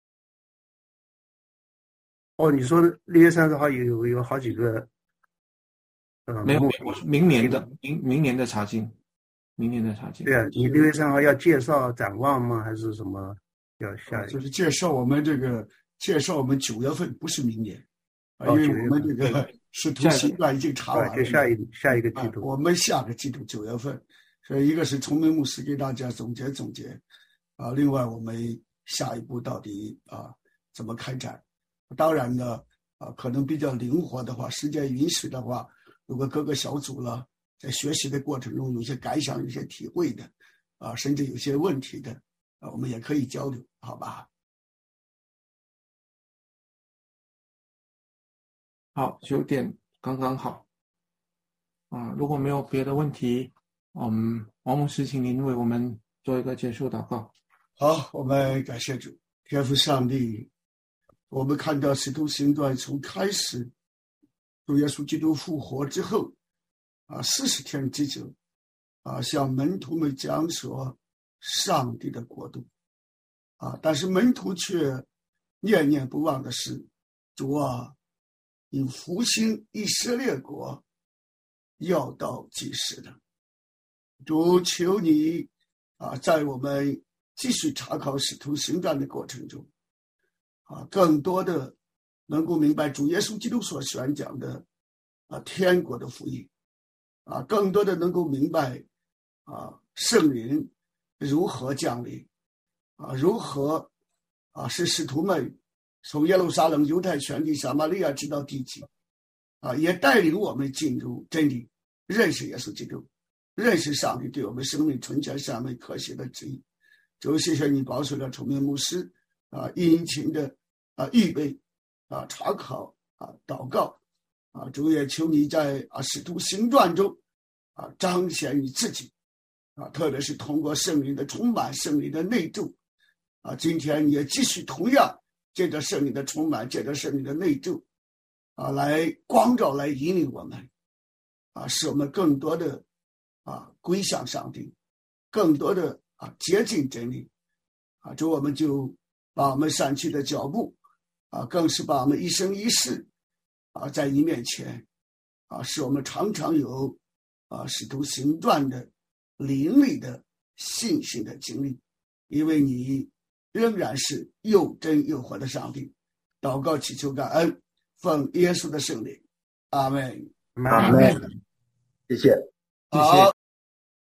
哦，你说六月三十号有有好几个，呃， 没有，明年的明明年的查经，明年的查经。 对啊，你六月三号要介绍展望吗？还是什么？要下就是介绍我们这个介绍我们九月份，不是明年，啊、 哦， 因为我们这个使徒行传已经查完了， 就下一下一个季度、 啊。我们下个季度九月份，所以一个是崇明牧师给大家总结总结，啊，另外我们下一步到底啊怎么开展？当然呢，啊，可能比较灵活的话，时间允许的话，如果各个小组了，在学习的过程中有些感想、有些体会的，啊，甚至有些问题的，啊，我们也可以交流，好吧？ 好，九点刚刚好。啊，如果没有别的问题，嗯，王牧师，请您为我们做一个结束祷告。 好，我们感谢主，天父上帝。我们看到使徒行传从开始主耶稣基督复活之后啊，四十天之久啊，向门徒们讲说上帝的国度啊，但是门徒却念念不忘的是，主啊，你复兴以色列国要到几时的？主，求你啊，在我们继续查考使徒行传的过程中啊，更多的能够明白主耶稣基督所宣讲的啊天国的福音啊，更多的能够明白啊圣灵如何降临啊，如何啊使使徒们从耶路撒冷、犹太全地、撒玛利亚直到地极啊，也带领我们进入真理，认识耶稣基督，认识上帝对我们生命纯全、善美、可喜的旨意。主，谢谢你保守了崇明牧师啊殷勤的啊，预备啊，查考啊，祷告啊，主也求你在啊使徒行传中啊彰显你自己啊，特别是通过圣灵的充满、圣灵的内住啊，今天你也继续同样借着圣灵的充满，借着圣灵的内住啊，来光照、来引领我们啊，使我们更多的啊归向上帝，更多的啊接近真理啊，主，我们就把我们散去的脚步。啊，更是把我们一生一世啊，在你面前啊，使我们常常有啊使徒行传的灵里的信心的经历，因为你仍然是又真又活的上帝。祷告祈求感恩，奉耶稣的圣灵，阿们。 阿们。 谢谢。 好。